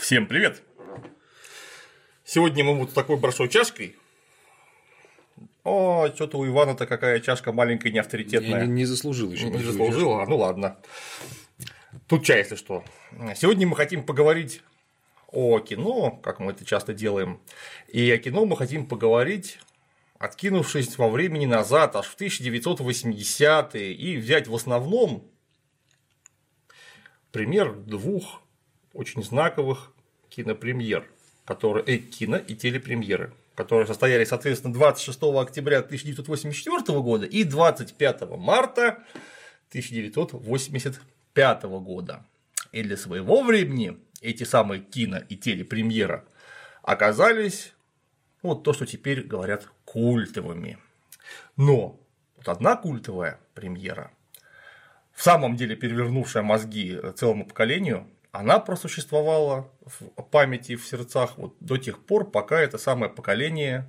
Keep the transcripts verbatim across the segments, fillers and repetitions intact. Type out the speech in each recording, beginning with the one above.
Всем привет! Сегодня мы вот с такой большой чашкой. О, что-то у Ивана-то какая чашка маленькая, неавторитетная. Я не, не заслужил еще. Не заслужила? Ну ладно. Тут чай, если что. Сегодня мы хотим поговорить о кино, как мы это часто делаем. И о кино мы хотим поговорить, откинувшись во времени назад, аж в тысяча девятьсот восьмидесятые, и взять в основном пример двух очень знаковых кинопремьер, которые, э, кино и телепремьеры, которые состоялись, соответственно, двадцать шестого октября тысяча девятьсот восемьдесят четвёртого года и двадцать пятого марта тысяча девятьсот восемьдесят пятого года. И для своего времени эти самые кино и телепремьеры оказались вот то, что теперь говорят культовыми. Но вот одна культовая премьера, в самом деле перевернувшая мозги целому поколению, она просуществовала в памяти, в сердцах вот до тех пор, пока это самое поколение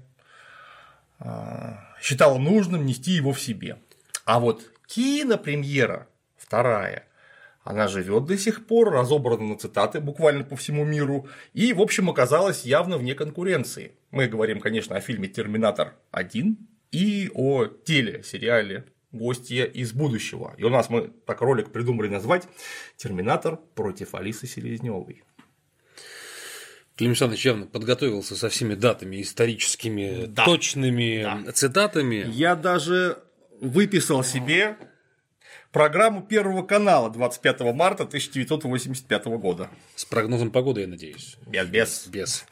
считало нужным нести его в себе. А вот кинопремьера вторая, она живет до сих пор, разобрана на цитаты буквально по всему миру, и, в общем, оказалась явно вне конкуренции. Мы говорим, конечно, о фильме «Терминатор один» и о телесериале «Гостья из будущего». И у нас мы так ролик придумали назвать «Терминатор против Алисы Селезнёвой». Клим Александрович явно подготовился со всеми датами историческими, да. точными да. цитатами. Я даже выписал себе программу Первого канала двадцать пятого марта тысяча девятьсот восемьдесят пятого года. С прогнозом погоды, я надеюсь. Без. Без. Без.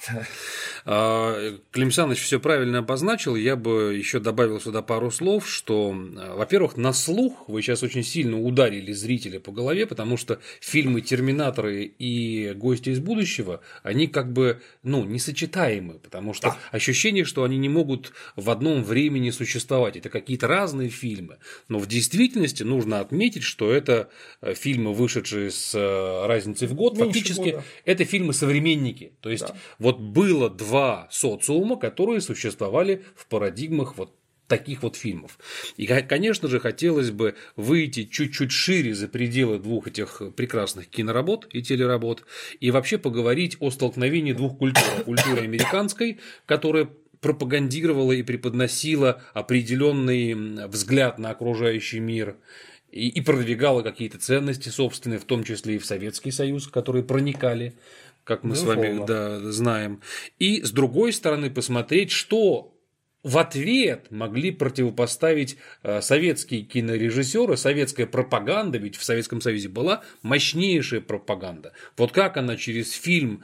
Клим Александрович все правильно обозначил. Я бы еще добавил сюда пару слов, что, во-первых, на слух вы сейчас очень сильно ударили зрителя по голове, потому что фильмы «Терминаторы» и «Гости из будущего», они как бы ну, несочетаемы, потому что да. ощущение, что они не могут в одном времени существовать. Это какие-то разные фильмы. Но в действительности нужно отметить, что это фильмы, вышедшие с разницей в год, меньше фактически года. Это фильмы-современники. То есть, да. вот было два социума, которые существовали в парадигмах вот таких вот фильмов. И, конечно же, хотелось бы выйти чуть-чуть шире за пределы двух этих прекрасных киноработ и телеработ и вообще поговорить о столкновении двух культур. Культуры американской, которая пропагандировала и преподносила определенный взгляд на окружающий мир, и продвигала какие-то ценности собственные, в том числе и в Советский Союз, которые проникали, как мы Безусловно. с вами да, знаем. И с другой стороны посмотреть, что в ответ могли противопоставить советские кинорежиссеры, советская пропаганда, ведь в Советском Союзе была мощнейшая пропаганда. Вот как она через фильм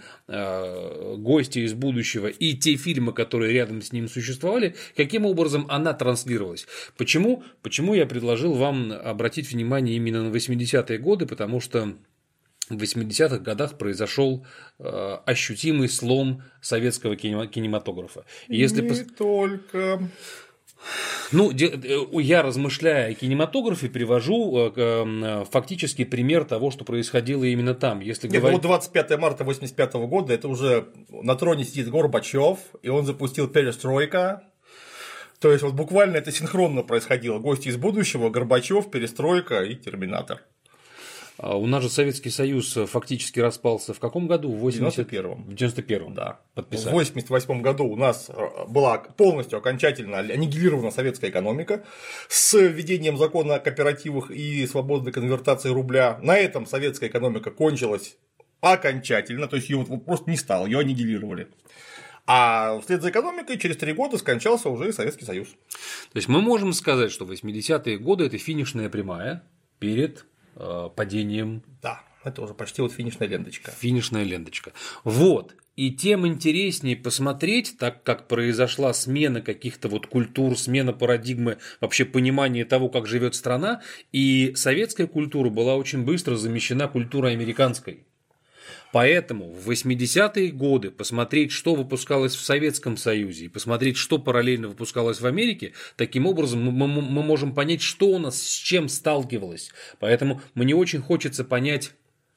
«Гости из будущего» и те фильмы, которые рядом с ним существовали, каким образом она транслировалась. Почему? Почему я предложил вам обратить внимание именно на восьмидесятые годы, потому что в восьмидесятых годах произошел э, ощутимый слом советского кинематографа. И если Не пос... только. Ну, я, размышляя о кинематографе, привожу э, фактически пример того, что происходило именно там. Если Нет, говорить... вот двадцать пятого марта восемьдесят пятого года это уже на троне сидит Горбачев, и он запустил перестройка. То есть, вот буквально это синхронно происходило. Гости из будущего, Горбачев, перестройка и Терминатор. У нас же Советский Союз фактически распался в каком году? В девяносто первом. В девяносто первом, да. Подписали. В восемьдесят восьмом году у нас была полностью окончательно аннигилирована советская экономика с введением закона о кооперативах и свободной конвертации рубля. На этом советская экономика кончилась окончательно, то есть ее вот просто не стало, ее аннигилировали. А вслед за экономикой через три года скончался уже и Советский Союз. То есть мы можем сказать, что восьмидесятые годы – это финишная прямая перед падением. Да, это уже почти вот финишная ленточка. Финишная ленточка. Вот. И тем интереснее посмотреть, так как произошла смена каких-то вот культур, смена парадигмы, вообще понимание того, как живет страна, и советская культура была очень быстро замещена культурой американской. Поэтому в восьмидесятые годы посмотреть, что выпускалось в Советском Союзе, и посмотреть, что параллельно выпускалось в Америке, таким образом мы, мы, мы можем понять, что у нас с чем сталкивалось. Поэтому мне очень хочется понять,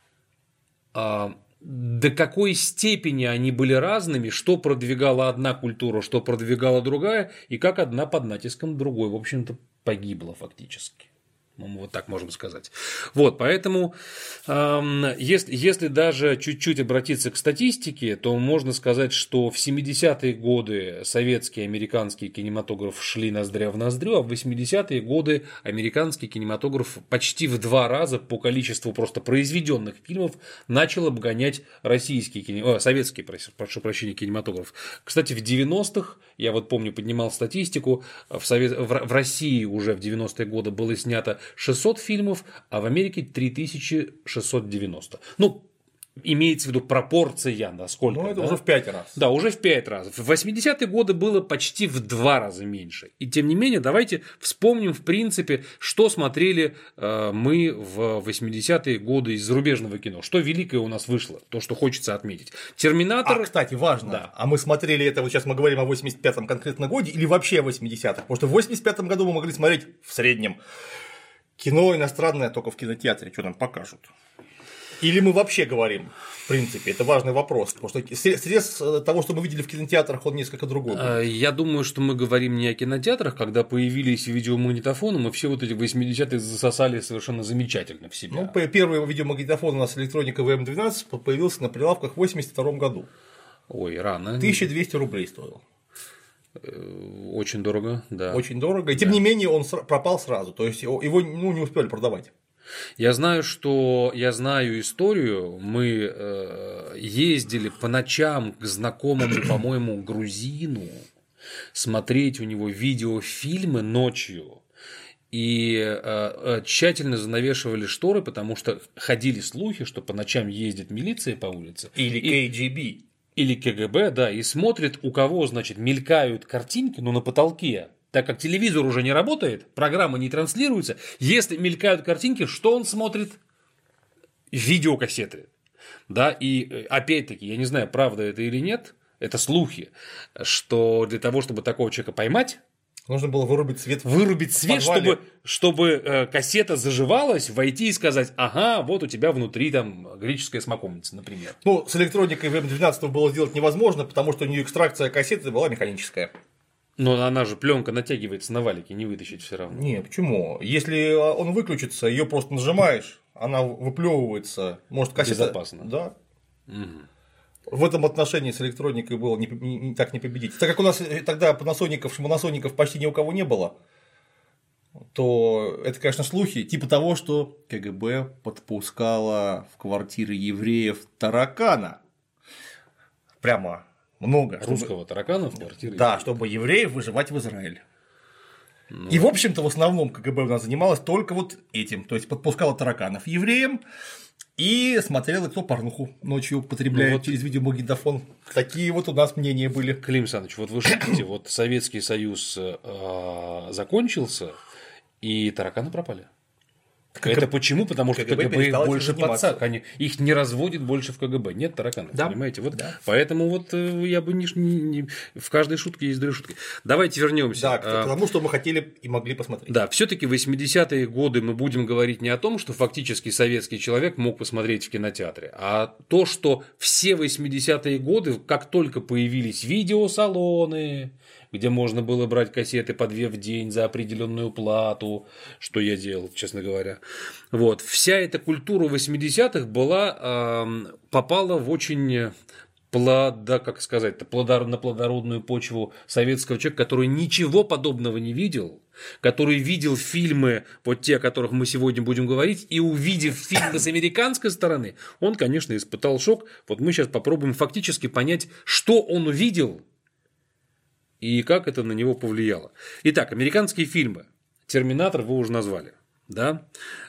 а, до какой степени они были разными, что продвигала одна культура, что продвигала другая, и как одна под натиском другой, в общем-то, погибла фактически. Вот так можем сказать. Вот, поэтому, эм, если, если даже чуть-чуть обратиться к статистике, то можно сказать, что в семидесятые годы советский и американский кинематограф шли ноздря в ноздрю, а в восьмидесятые годы американский кинематограф почти в два раза по количеству просто произведенных фильмов начал обгонять российский, кине... О, советский, прошу прощения, кинематограф. Кстати, в девяностых, я вот помню, поднимал статистику, в, Совет... в России уже в девяностые годы было снято шестьсот фильмов, а в Америке три тысячи шестьсот девяносто. Ну, имеется в виду пропорция, насколько. Ну, это да? уже в пять раз. Да, уже в пять раз. В восьмидесятые годы было почти в два раза меньше. И тем не менее, давайте вспомним, в принципе, что смотрели э, мы в восьмидесятые годы из зарубежного кино. Что великое у нас вышло, то, что хочется отметить. Терминатор. А, кстати, важно. Да. А мы смотрели это, вот сейчас мы говорим о восемьдесят пятом конкретно годе или вообще о восьмидесятых? Потому что в восемьдесят пятом году мы могли смотреть в среднем кино иностранное только в кинотеатре, что нам покажут. Или мы вообще говорим, в принципе, это важный вопрос, потому что срез того, что мы видели в кинотеатрах, он несколько другой был. Я думаю, что мы говорим не о кинотеатрах, когда появились видеомагнитофоны, мы все вот эти восьмидесятые засосали совершенно замечательно в себя. Ну, первый видеомагнитофон у нас электроника вэ эм двенадцать появился на прилавках в восемьдесят втором году. Ой, рано. тысяча двести рублей стоил. Очень дорого, да. Очень дорого. И тем да. не менее он пропал сразу. То есть его ну, не успели продавать. Я знаю, что я знаю историю. Мы э, ездили по ночам к знакомому, по-моему, грузину смотреть у него видеофильмы ночью. И э, тщательно занавешивали шторы, потому что ходили слухи, что по ночам ездит милиция по улице. Или кей джи би. Или ка гэ бэ, да, и смотрит, у кого, значит, мелькают картинки, ну, на потолке. Так как телевизор уже не работает, программа не транслируется, если мелькают картинки, что он смотрит? Видеокассеты. Да, и опять-таки, я не знаю, правда это или нет, это слухи, что для того, чтобы такого человека поймать, нужно было вырубить свет. Вырубить свет, чтобы, чтобы э, кассета заживалась, войти и сказать, ага, вот у тебя внутри там греческая смоковница, например. Ну, с электроникой вэ эм двенадцать было сделать невозможно, потому что у нее экстракция кассеты была механическая. Но она же пленка натягивается на валике, не вытащить все равно. Не, почему? Если он выключится, ее просто нажимаешь, она выплевывается, может кассета. Безопасно. Да. Угу. В этом отношении с электроникой было не, не, не так не победить. Так как у нас тогда панасоников, шманасоников почти ни у кого не было, то это, конечно, слухи типа того, что ка гэ бэ подпускала в квартиры евреев таракана. Прямо много. Русского чтобы... таракана в квартире? Да, чтобы евреев выживать в Израиль. Ну... И, в общем-то, в основном ка гэ бэ у нас занималась только вот этим. То есть подпускала тараканов евреям. И смотрела, кто порнуху ночью потребляет ну, вот... через видеомагнитофон. Такие вот у нас мнения были. Клим Александрович, вот вы шутите, вот Советский Союз э, закончился, и тараканы пропали. Как Это КГБ... почему? Потому что ка гэ бэ их больше подсак, они их не разводит больше в ка гэ бэ. Нет тараканов, да. Понимаете? Вот да. Поэтому вот я бы не, не, не в каждой шутке есть две шутки. Давайте вернемся. Да, к тому, что мы хотели и могли посмотреть. Да, все-таки в восьмидесятые годы мы будем говорить не о том, что фактически советский человек мог посмотреть в кинотеатре, а то, что все восьмидесятые годы, как только появились видеосалоны, где можно было брать кассеты по две в день за определенную плату, что я делал, честно говоря. Вот. Вся эта культура восьмидесятых была, э, попала в очень плодо, как сказать, плодор, на плодородную почву советского человека, который ничего подобного не видел, который видел фильмы, вот те, о которых мы сегодня будем говорить, и увидев фильмы с американской стороны, он, конечно, испытал шок. Вот мы сейчас попробуем фактически понять, что он увидел, и как это на него повлияло. Итак, американские фильмы. «Терминатор» вы уже назвали. Да?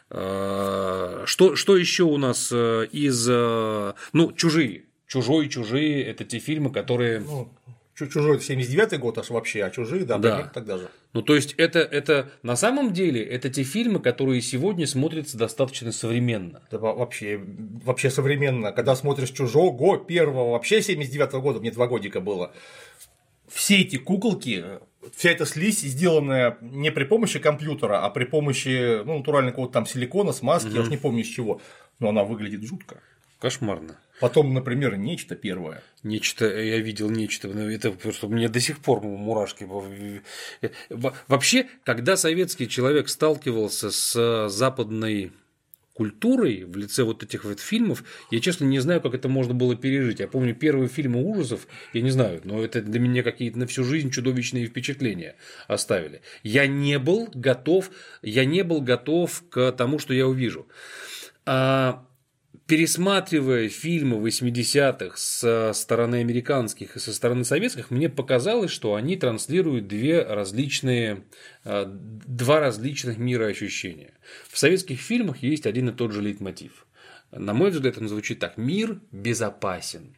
Что, что еще у нас из... Ну, «Чужие». «Чужой», «Чужие» – это те фильмы, которые… Ну, «Чужой» – это семьдесят девятый год аж вообще, а «Чужие», да, да. тогда же. Ну, то есть, это, это на самом деле, это те фильмы, которые сегодня смотрятся достаточно современно. Да, вообще, вообще современно. Когда смотришь «Чужого», первого, вообще семьдесят девятого года, мне два годика было. Все эти куколки, вся эта слизь, сделанная не при помощи компьютера, а при помощи ну, натурального какого-то там силикона, смазки, угу. я уж не помню из чего, но она выглядит жутко. Кошмарно. Потом, например, «Нечто» первое. Нечто, я видел нечто, это просто мне до сих пор мурашки. Вообще, когда советский человек сталкивался с западной культурой в лице вот этих вот фильмов, я, честно, не знаю, как это можно было пережить. Я помню первые фильмы ужасов, я не знаю, но это для меня какие-то на всю жизнь чудовищные впечатления оставили. Я не был готов, я не был готов к тому, что я увижу. А пересматривая фильмы восьмидесятых со стороны американских и со стороны советских, мне показалось, что они транслируют две различные, два различных мироощущения. В советских фильмах есть один и тот же лейтмотив. На мой взгляд, он звучит так: мир безопасен.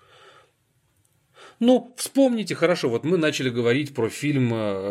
Ну, вспомните, хорошо, вот мы начали говорить про фильм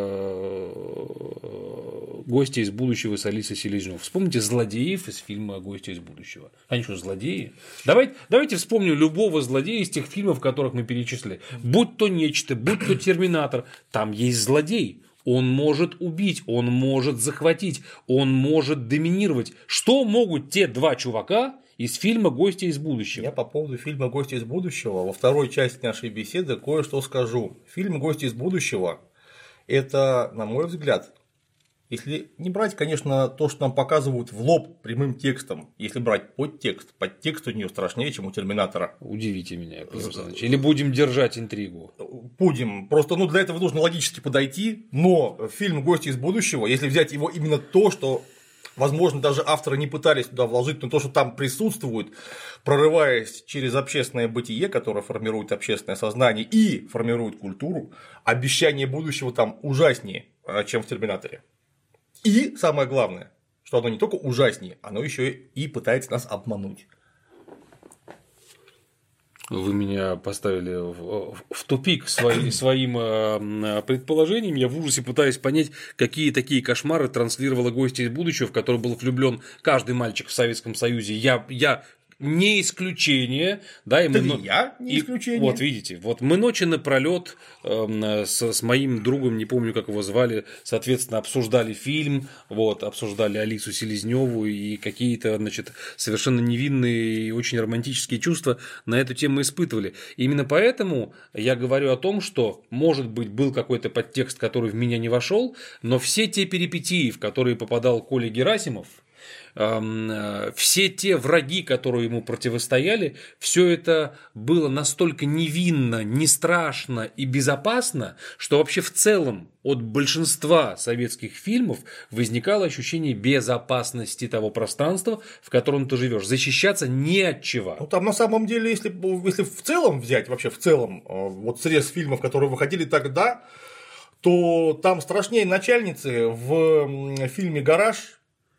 «Гости из будущего» с Алисой Селезнёвой. Вспомните злодеев из фильма «Гости из будущего». Они что, злодеи? Давайте, давайте вспомним любого злодея из тех фильмов, которых мы перечислили. Будь то «Нечто», будь то «Терминатор», там есть злодей. Он может убить, он может захватить, он может доминировать. Что могут те два чувака из фильма «Гости из будущего»? Я по поводу фильма «Гости из будущего» во второй части нашей беседы кое-что скажу. Фильм «Гости из будущего» – это, на мой взгляд, если не брать, конечно, то, что нам показывают в лоб прямым текстом, если брать подтекст, подтекст у нее страшнее, чем у «Терминатора». Удивите меня, Петр Александрович. Или будем держать интригу? Будем. Просто ну, для этого нужно логически подойти, но фильм «Гости из будущего», если взять его именно то, что, возможно, даже авторы не пытались туда вложить, но то, что там присутствует, прорываясь через общественное бытие, которое формирует общественное сознание и формирует культуру, обещание будущего там ужаснее, чем в «Терминаторе». И самое главное, что оно не только ужаснее, оно еще и пытается нас обмануть. Вы меня поставили в, в тупик свои, своим предположением. Я в ужасе пытаюсь понять, какие такие кошмары транслировала «Гости из будущего», в который был влюблен каждый мальчик в Советском Союзе. Я, я не исключение, да, и мы, да я не исключение. Вот видите, вот мы ночи напролет э, с, с моим другом, не помню, как его звали, соответственно, обсуждали фильм, вот, обсуждали Алису Селезнёву и какие-то, значит, совершенно невинные и очень романтические чувства на эту тему испытывали. И именно поэтому я говорю о том, что, может быть, был какой-то подтекст, который в меня не вошел, но все те перипетии, в которые попадал Коля Герасимов, все те враги, которые ему противостояли, все это было настолько невинно, не страшно и безопасно, что вообще в целом от большинства советских фильмов возникало ощущение безопасности того пространства, в котором ты живешь. Защищаться не от чего. Ну, там на самом деле, если, если в целом взять, вообще в целом, вот срез фильмов, которые выходили тогда, то там страшнее начальницы в фильме «Гараж».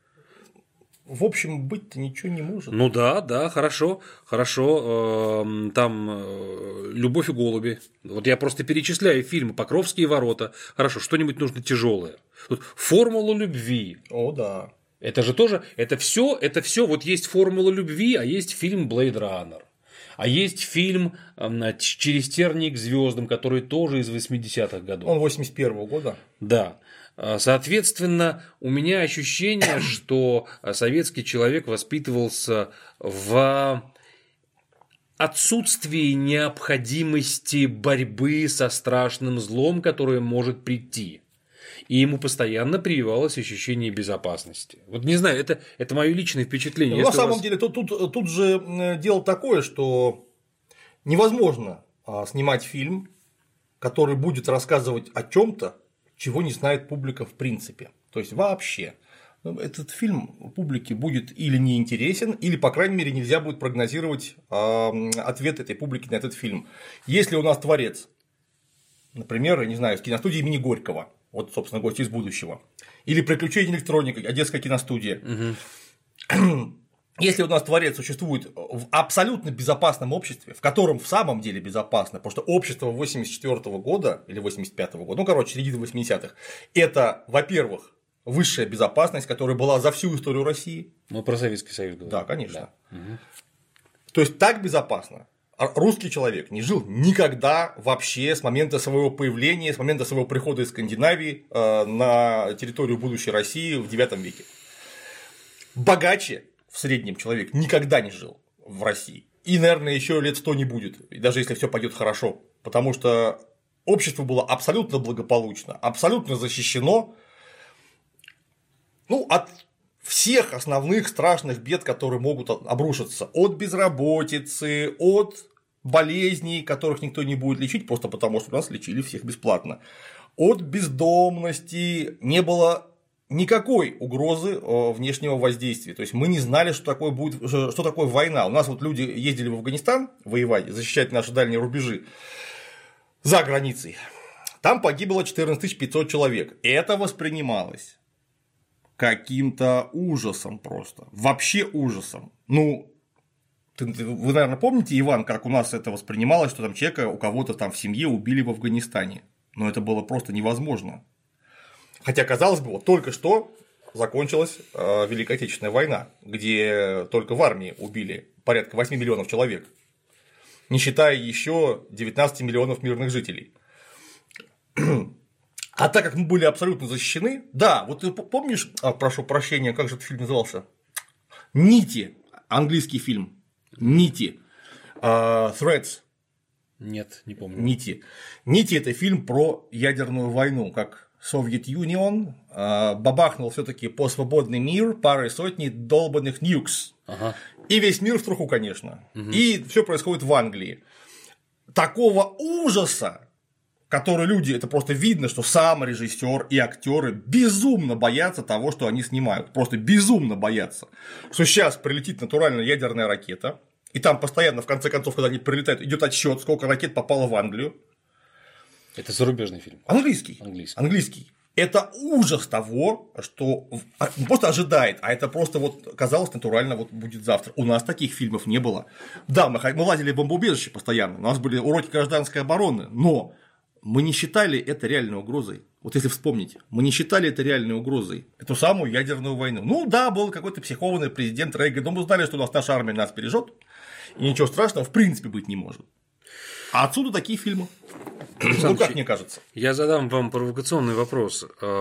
В общем, быть-то ничего не может. Ну да, да, хорошо, хорошо. Там «Любовь и голуби». Вот я просто перечисляю фильмы. «Покровские ворота». Хорошо, что-нибудь нужно тяжелое. Тут «Формула любви». О, да. Это же тоже, это все, это все. Вот есть «Формула любви», а есть фильм «Блейд Раннер». А есть фильм «Через тернии к звездам», который тоже из восьмидесятых годов. Он восемьдесят первого года. Да. Соответственно, у меня ощущение, что советский человек воспитывался в отсутствии необходимости борьбы со страшным злом, которое может прийти. И ему постоянно прививалось ощущение безопасности. Вот не знаю, это, это мое личное впечатление. Ну, на самом вас... деле, тут, тут, тут же дело такое, что невозможно снимать фильм, который будет рассказывать о чем-то, чего не знает публика в принципе. То есть вообще. Этот фильм публике будет или неинтересен, или, по крайней мере, нельзя будет прогнозировать э, ответ этой публики на этот фильм. Если у нас творец, например, не знаю, с киностудии имени Горького, вот, собственно, «Гости из будущего», или «Приключения электроники», Одесская киностудия. Угу. Если у нас творец существует в абсолютно безопасном обществе, в котором в самом деле безопасно, потому что общество восемьдесят четвёртого года или восемьдесят пятого года, ну, короче, середины восьмидесятых, это, во-первых, высшая безопасность, которая была за всю историю России. Мы про Советский Союз говорим. Да, конечно. Да. Угу. То есть так безопасно русский человек не жил никогда вообще с момента своего появления, с момента своего прихода из Скандинавии на территорию будущей России в девятом веке. Богаче в среднем человек никогда не жил. в России. И, наверное, еще лет сто не будет, даже если все пойдет хорошо. Потому что общество было абсолютно благополучно, абсолютно защищено, ну, от всех основных страшных бед, которые могут обрушиться. От безработицы, от болезней, которых никто не будет лечить, просто потому что у нас лечили всех бесплатно. От бездомности не было никакой угрозы внешнего воздействия. То есть мы не знали, что такое будет, что такое война. У нас вот люди ездили в Афганистан воевать, защищать наши дальние рубежи за границей. Там погибло четырнадцать тысяч пятьсот человек. Это воспринималось каким-то ужасом просто. Вообще ужасом. Ну, вы, наверное, помните, Иван, как у нас это воспринималось, что там человека у кого-то там в семье убили в Афганистане. Но это было просто невозможно. Хотя, казалось бы, вот только что закончилась э, Великая Отечественная война, где только в армии убили порядка восьми миллионов человек, не считая еще девятнадцати миллионов мирных жителей. А так как мы были абсолютно защищены, да, вот ты помнишь, а, прошу прощения, как же этот фильм назывался? «Нити», английский фильм, «Нити», uh, «Threads». Нет, не помню. «Нити». «Нити» – это фильм про ядерную войну, как Soviet Union uh, бабахнул все-таки по свободный мир парой сотни долбанных ньюкс. Ага. И весь мир в труху, конечно. Угу. И все происходит в Англии. Такого ужаса, который люди, это просто видно, что сам режиссер и актеры безумно боятся того, что они снимают. Просто безумно боятся. Что сейчас прилетит натуральная ядерная ракета, и там постоянно, в конце концов, когда они прилетают, идет отсчет, сколько ракет попало в Англию. Это зарубежный фильм. Английский. Английский. Английский. Это ужас того, что не просто ожидает, а это просто вот казалось натурально вот будет завтра. У нас таких фильмов не было. Да, мы, мы лазили в бомбоубежище постоянно, у нас были уроки гражданской обороны, но мы не считали это реальной угрозой. Вот если вспомнить, мы не считали это реальной угрозой. Эту самую ядерную войну. Ну да, был какой-то психованный президент Рейган, но мы знали, что у нас наша армия нас бережет, и ничего страшного в принципе быть не может. А отсюда такие фильмы. Ну, как мне кажется. Я задам вам провокационный вопрос.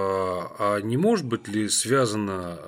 А не может быть ли связано,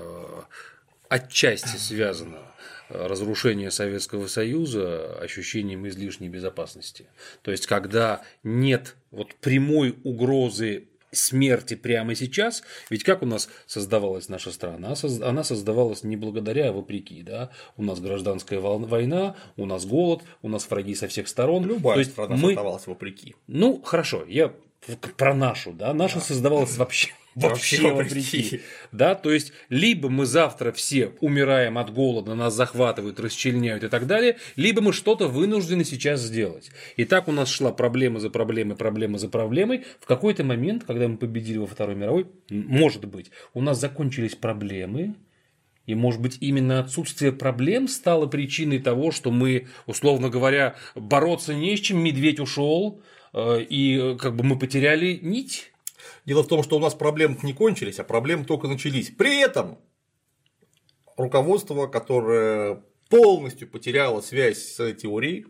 отчасти связано разрушение Советского Союза ощущением излишней безопасности? То есть, когда нет вот прямой угрозы смерти прямо сейчас, ведь как у нас создавалась наша страна? Она создавалась не благодаря, а вопреки. Да? У нас гражданская война, у нас голод, у нас враги со всех сторон. Любая То есть страна мы... создавалась вопреки. Ну, хорошо, я про нашу, да, наша да. создавалась вообще. Вообще, Вообще вопреки. вопреки. Да, то есть, либо мы завтра все умираем от голода, нас захватывают, расчленяют и так далее, либо мы что-то вынуждены сейчас сделать. И так у нас шла проблема за проблемой, проблема за проблемой. В какой-то момент, когда мы победили во Второй мировой, может быть, у нас закончились проблемы. И, может быть, именно отсутствие проблем стало причиной того, что мы, условно говоря, бороться не с чем, медведь ушел, и как бы мы потеряли нить. Дело в том, что у нас проблемы не кончились, а проблемы только начались. При этом руководство, которое полностью потеряло связь с теорией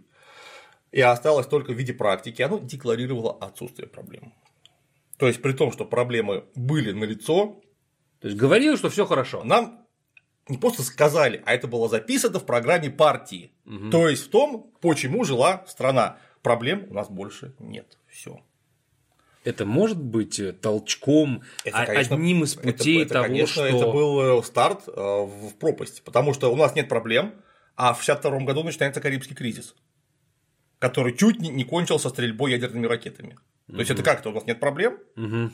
и осталось только в виде практики, оно декларировало отсутствие проблем. То есть, при том, что проблемы были налицо. То есть, говорило, что все хорошо. Нам не просто сказали, а это было записано в программе партии. Угу. То есть, в том, почему жила страна. Проблем у нас больше нет. Все. Это может быть толчком, это, конечно, одним из путей это, это, того, конечно, что… это был старт в пропасть, потому что у нас нет проблем, а в шестьдесят втором году начинается Карибский кризис, который чуть не кончился стрельбой ядерными ракетами. То угу. есть, это как-то у нас нет проблем. Угу.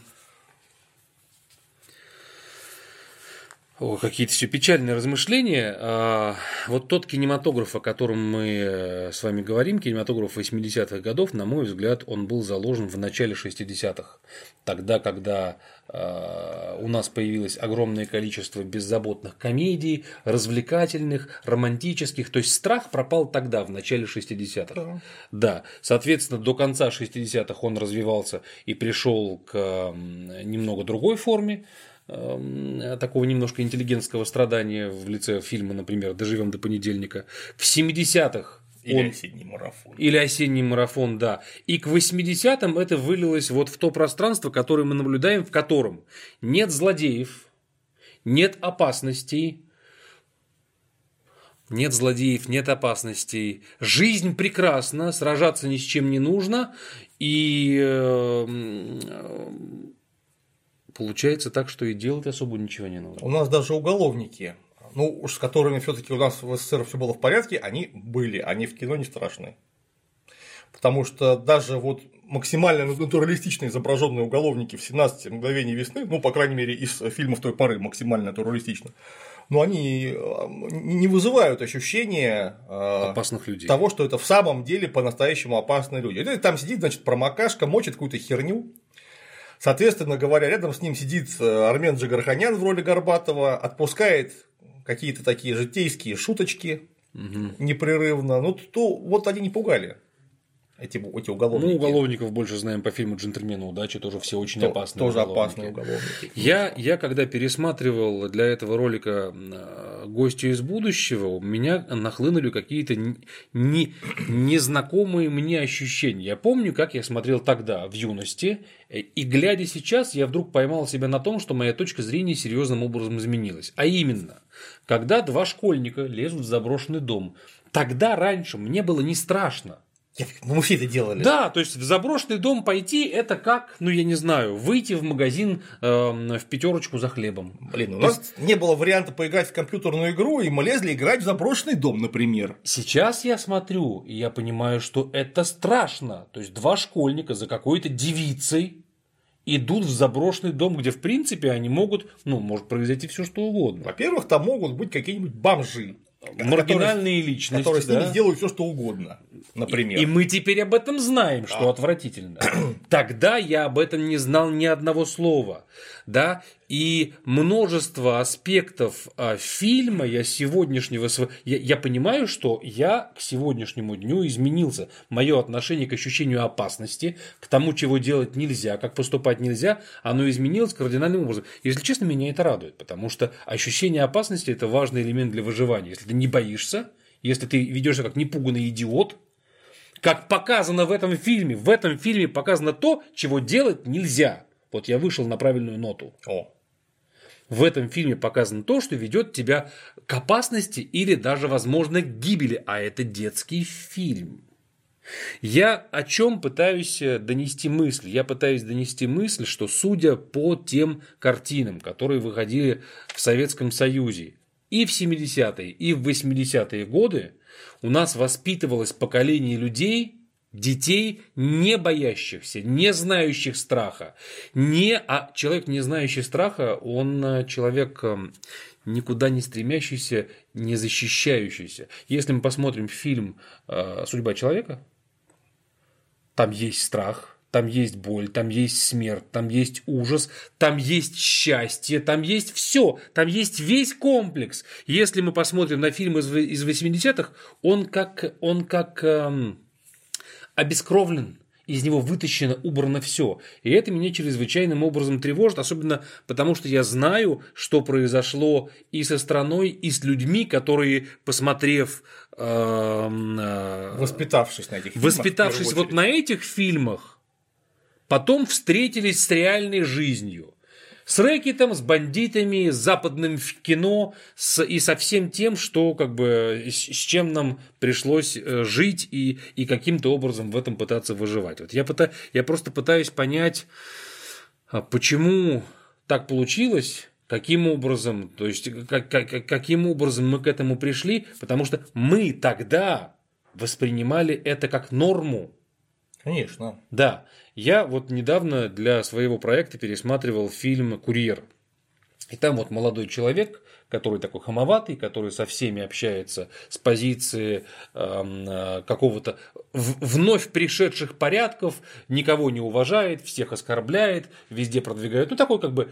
О, какие-то все печальные размышления. Вот тот кинематограф, о котором мы с вами говорим, кинематограф восьмидесятых годов, на мой взгляд, он был заложен в начале шестидесятых. Тогда, когда у нас появилось огромное количество беззаботных комедий, развлекательных, романтических. То есть, страх пропал тогда, в начале шестидесятых. Да. да. Соответственно, до конца шестидесятых он развивался и пришел к немного другой форме. Такого немножко интеллигентского страдания в лице фильма, например, «Доживем до понедельника». В семидесятых Или он... осенний марафон. Или осенний марафон, да. И к восьмидесятым это вылилось вот в то пространство, которое мы наблюдаем, в котором нет злодеев, нет опасностей, Нет злодеев, нет опасностей. Жизнь прекрасна, сражаться ни с чем не нужно. И получается так, что и делать особо ничего не нужно. У нас даже уголовники, ну уж с которыми все-таки у нас в СССР все было в порядке, они были, они в кино не страшны. Потому что даже вот максимально натуралистично изображенные уголовники в семнадцати мгновений весны, ну, по крайней мере, из фильмов той поры максимально натуралистично, но они не вызывают ощущения опасных людей. Того, что это в самом деле по-настоящему опасные люди. Там сидит, значит, промокашка, мочит какую-то херню. Соответственно говоря, рядом с ним сидит Армен Джигарханян в роли Горбатова, отпускает какие-то такие житейские шуточки угу. непрерывно. Ну, то вот они не пугали. Эти, эти уголовники. Ну, уголовников больше знаем по фильму «Джентльмены удачи», тоже все очень то, опасные тоже уголовники. опасные уголовники. Я, я когда пересматривал для этого ролика «Гостья из будущего», у меня нахлынули какие-то не, незнакомые мне ощущения. Я помню, как я смотрел тогда, в юности, и глядя сейчас, я вдруг поймал себя на том, что моя точка зрения серьезным образом изменилась. А именно, когда два школьника лезут в заброшенный дом, тогда раньше мне было не страшно. Мы все это делали. Да, то есть в заброшенный дом пойти, это как, ну я не знаю, выйти в магазин э, в пятерочку за хлебом. Блин, у то нас есть... не было варианта поиграть в компьютерную игру, и мы лезли играть в заброшенный дом, например. Сейчас я смотрю, и я понимаю, что это страшно. То есть два школьника за какой-то девицей идут в заброшенный дом, где в принципе они могут, ну, может произойти все что угодно. Во-первых, там могут быть какие-нибудь бомжи. Маргинальные которые, личности, которые с да? ними сделают все что угодно, например. И, и мы теперь об этом знаем, да. что отвратительно. Тогда я об этом не знал ни одного слова, да. И множество аспектов а, фильма я сегодняшнего я, я понимаю, что я к сегодняшнему дню изменился. Мое отношение к ощущению опасности, к тому, чего делать нельзя, как поступать нельзя, оно изменилось кардинальным образом. Если честно, меня это радует, потому что ощущение опасности – это важный элемент для выживания. Если ты не боишься, если ты ведешься как непуганный идиот, как показано в этом фильме, в этом фильме показано то, чего делать нельзя. Вот я вышел на правильную ноту. О. В этом фильме показано то, что ведет тебя к опасности или даже, возможно, к гибели. А это детский фильм. Я о чем пытаюсь донести мысль? Я пытаюсь донести мысль, что судя по тем картинам, которые выходили в Советском Союзе и в семидесятые, и в восьмидесятые годы, у нас воспитывалось поколение людей, детей, не боящихся, не знающих страха. Не, а человек, не знающий страха, он человек никуда не стремящийся, не защищающийся. Если мы посмотрим фильм «Судьба человека», там есть страх, там есть боль, там есть смерть, там есть ужас, там есть счастье, там есть все, там есть весь комплекс. Если мы посмотрим на фильм из восьмидесятых, он как... Он как эм, обескровлен, из него вытащено, убрано все. И это меня чрезвычайным образом тревожит, особенно потому, что я знаю, что произошло и со страной, и с людьми, которые, посмотрев... Э, э, воспитавшись на этих фильмах. Воспитавшись вот на этих фильмах, потом встретились с реальной жизнью. С рэкетом, с бандитами, с западным кино с, и со всем тем, что, как бы, с, с чем нам пришлось жить и, и каким-то образом в этом пытаться выживать. Вот я, пыта, я просто пытаюсь понять, почему так получилось, каким образом, то есть как, как, каким образом мы к этому пришли, потому что мы тогда воспринимали это как норму. Конечно. Да. Я вот недавно для своего проекта пересматривал фильм «Курьер». И там вот молодой человек, который такой хамоватый, который со всеми общается с позиции э, какого-то вновь пришедших порядков, никого не уважает, всех оскорбляет, везде продвигает. Ну, такой как бы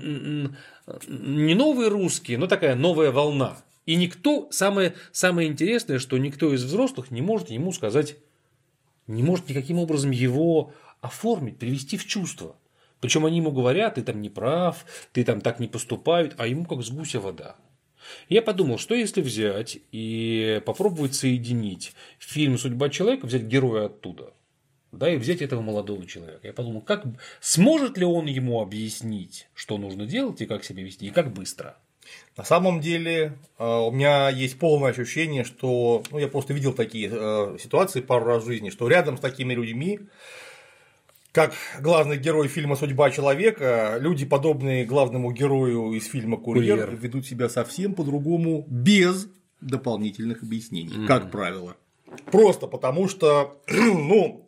не новый русский, но такая новая волна. И никто, самое, самое интересное, что никто из взрослых не может ему сказать, не может никаким образом его оформить, привести в чувство. Причем они ему говорят, ты там не прав, ты там так не поступают, а ему как с гуся вода. Я подумал, что если взять и попробовать соединить фильм «Судьба человека», взять героя оттуда, да, и взять этого молодого человека. Я подумал, как, сможет ли он ему объяснить, что нужно делать и как себя вести, и как быстро. На самом деле, у меня есть полное ощущение, что, ну, я просто видел такие ситуации пару раз в жизни, что рядом с такими людьми, как главный герой фильма «Судьба человека», люди, подобные главному герою из фильма «Курьер», Курьер. ведут себя совсем по-другому, без дополнительных объяснений, mm-hmm. как правило. Просто потому что, ну,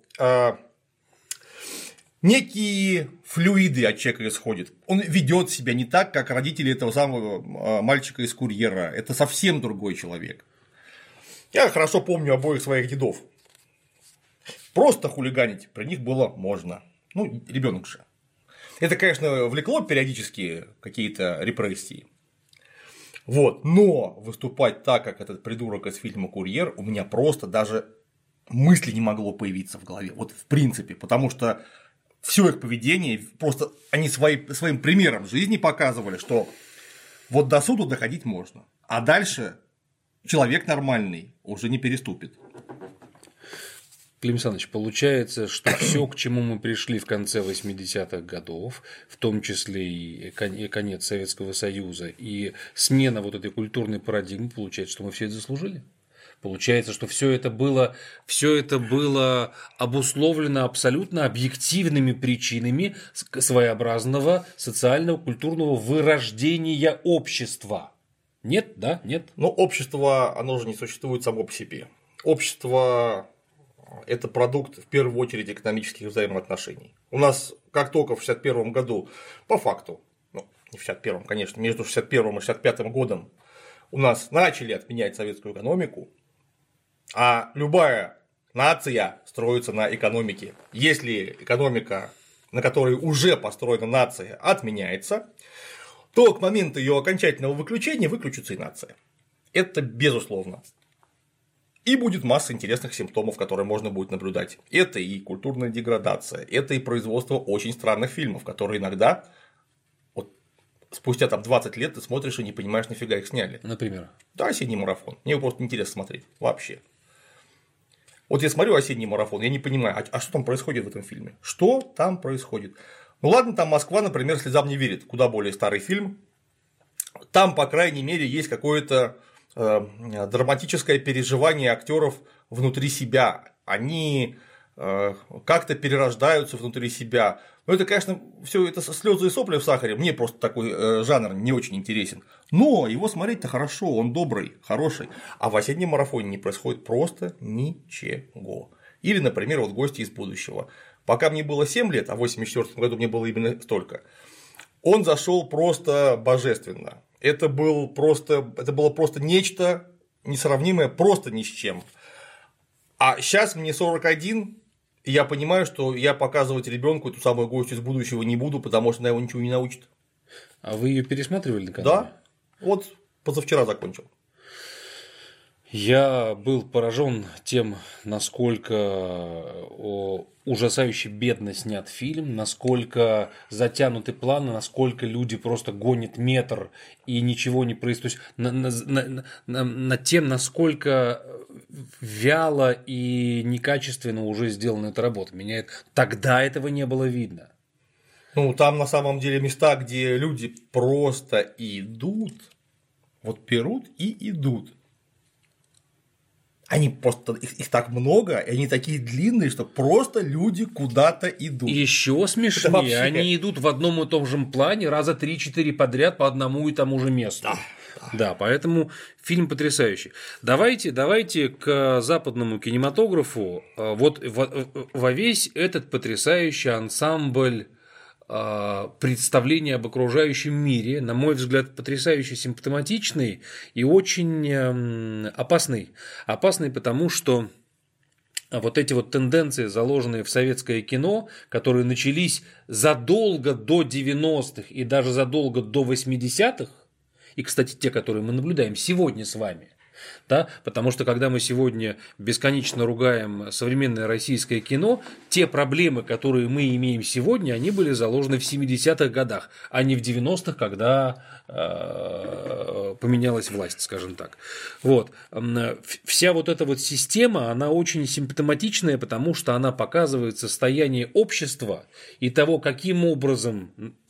некие флюиды от человека исходят. Он ведет себя не так, как родители этого самого мальчика из «Курьера». Это совсем другой человек. Я хорошо помню обоих своих дедов. Просто хулиганить при них было можно. Ну, ребенок же. Это, конечно, влекло периодически какие-то репрессии. Вот. Но выступать так, как этот придурок из фильма «Курьер», у меня просто даже мысли не могло появиться в голове. Вот в принципе. Потому что все их поведение, просто они свои, своим примером жизни показывали, что вот до суда доходить можно, а дальше человек нормальный уже не переступит. Клим Александрович, получается, что все, к чему мы пришли в конце восьмидесятых годов, в том числе и конец Советского Союза, и смена вот этой культурной парадигмы, получается, что мы все это заслужили? Получается, что все это было, все это было обусловлено абсолютно объективными причинами своеобразного социального культурного вырождения общества. Нет, да, нет? Ну, общество, оно же не существует само по себе. Общество – это продукт, в первую очередь, экономических взаимоотношений. У нас, как только в шестьдесят первом году, по факту, ну, не в шестьдесят первом, конечно, между шестьдесят первым и шестьдесят пятым годом у нас начали отменять советскую экономику, а любая нация строится на экономике. Если экономика, на которой уже построена нация, отменяется, то к моменту ее окончательного выключения выключится и нация. Это безусловно. И будет масса интересных симптомов, которые можно будет наблюдать. Это и культурная деградация, это и производство очень странных фильмов, которые иногда вот, спустя там двадцать лет ты смотришь и не понимаешь, нафига их сняли. Например? Да, «Осенний марафон». Мне его просто неинтересно смотреть вообще. Вот я смотрю «Осенний марафон», я не понимаю, а, а что там происходит в этом фильме? Что там происходит? Ну ладно, там «Москва», например, «Слезам не верит», куда более старый фильм. Там, по крайней мере, есть какое-то э, драматическое переживание актеров внутри себя. Они э, как-то перерождаются внутри себя. Но это, конечно, все это слезы и сопли в сахаре. Мне просто такой э, жанр не очень интересен. Но его смотреть-то хорошо, он добрый, хороший. А в «Осеннем марафоне» не происходит просто ничего. Или, например, вот «Гости из будущего». Пока мне было семь лет, а в восемьдесят четвёртом году мне было именно столько, он зашел просто божественно. Это, был просто, это было просто нечто несравнимое просто ни с чем. А сейчас мне сорок один, и я понимаю, что я показывать ребенку эту самую «Гостью из будущего» не буду, потому что она его ничего не научит. А вы ее пересматривали на канале? Да. Вот позавчера закончил. Я был поражен тем, насколько ужасающе бедно снят фильм, насколько затянуты планы, насколько люди просто гонят метр и ничего не происходит. На, на, на, на, на тем, насколько вяло и некачественно уже сделана эта работа. Меня это... Тогда этого не было видно. Ну, там на самом деле места, где люди просто идут, вот берут и идут. Они просто, их, их так много, и они такие длинные, что просто люди куда-то идут. Еще смешнее, вообще... они идут в одном и том же плане раза три-четыре подряд по одному и тому же месту. Да, да. да, поэтому фильм потрясающий. Давайте, давайте к западному кинематографу вот во, во весь этот потрясающий ансамбль представление об окружающем мире, на мой взгляд, потрясающе симптоматичный и очень опасный. Опасный потому, что вот эти вот тенденции, заложенные в советское кино, которые начались задолго до девяностых и даже задолго до восьмидесятых, и, кстати, те, которые мы наблюдаем сегодня с вами, да, потому что когда мы сегодня бесконечно ругаем современное российское кино, те проблемы, которые мы имеем сегодня, они были заложены в семидесятых годах, а не в девяностых, когда э, поменялась власть, скажем так. Вот. Вся вот эта вот система, она очень симптоматичная, потому что она показывает состояние общества и того, каким образом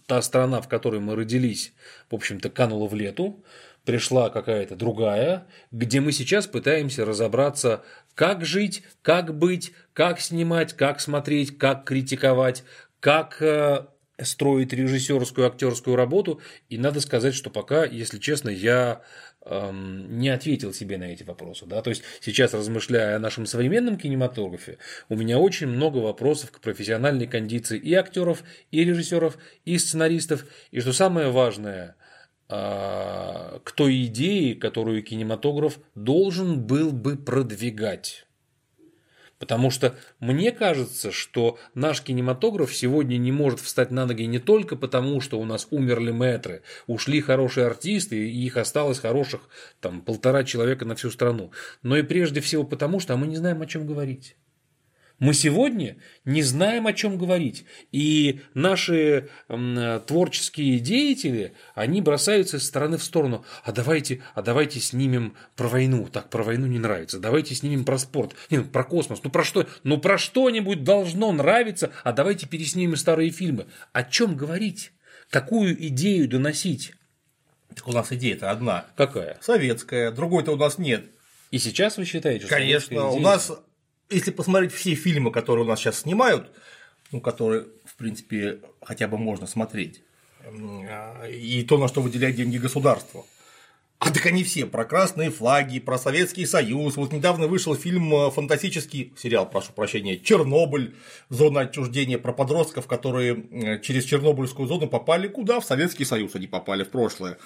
та страна, в которой мы родились, в общем-то, канула в лету, пришла какая-то другая, где мы сейчас пытаемся разобраться, как жить, как быть, как снимать, как смотреть, как критиковать, как строить режиссерскую, актерскую работу. И надо сказать, что пока, если честно, я эм, не ответил себе на эти вопросы. Да? То есть сейчас, размышляя о нашем современном кинематографе, у меня очень много вопросов к профессиональной кондиции и актеров, и режиссеров, и сценаристов. И что самое важное, к той идее, которую кинематограф должен был бы продвигать. Потому что мне кажется, что наш кинематограф сегодня не может встать на ноги не только потому, что у нас умерли мэтры, ушли хорошие артисты, и их осталось хороших там, полтора человека на всю страну, но и прежде всего потому, что мы не знаем, о чем говорить. Мы сегодня не знаем, о чем говорить. И наши э, творческие деятели, они бросаются с стороны в сторону. А давайте, а давайте снимем про войну. Так, про войну не нравится. Давайте снимем про спорт. Не, ну, про космос. Ну, про что? Ну, про что-нибудь должно нравиться. А давайте переснимем старые фильмы. О чем говорить? Какую идею доносить? Так у нас идея-то одна. Какая? Советская. Другой-то у нас нет. И сейчас вы считаете, что конечно, у нас... Если посмотреть все фильмы, которые у нас сейчас снимают, ну, которые, в принципе, хотя бы можно смотреть, и то, на что выделяет деньги государство, а так они все про красные флаги, про Советский Союз. Вот недавно вышел фильм фантастический, сериал, прошу прощения, «Чернобыль», зона отчуждения, про подростков, которые через Чернобыльскую зону попали куда? В Советский Союз они попали, в прошлое.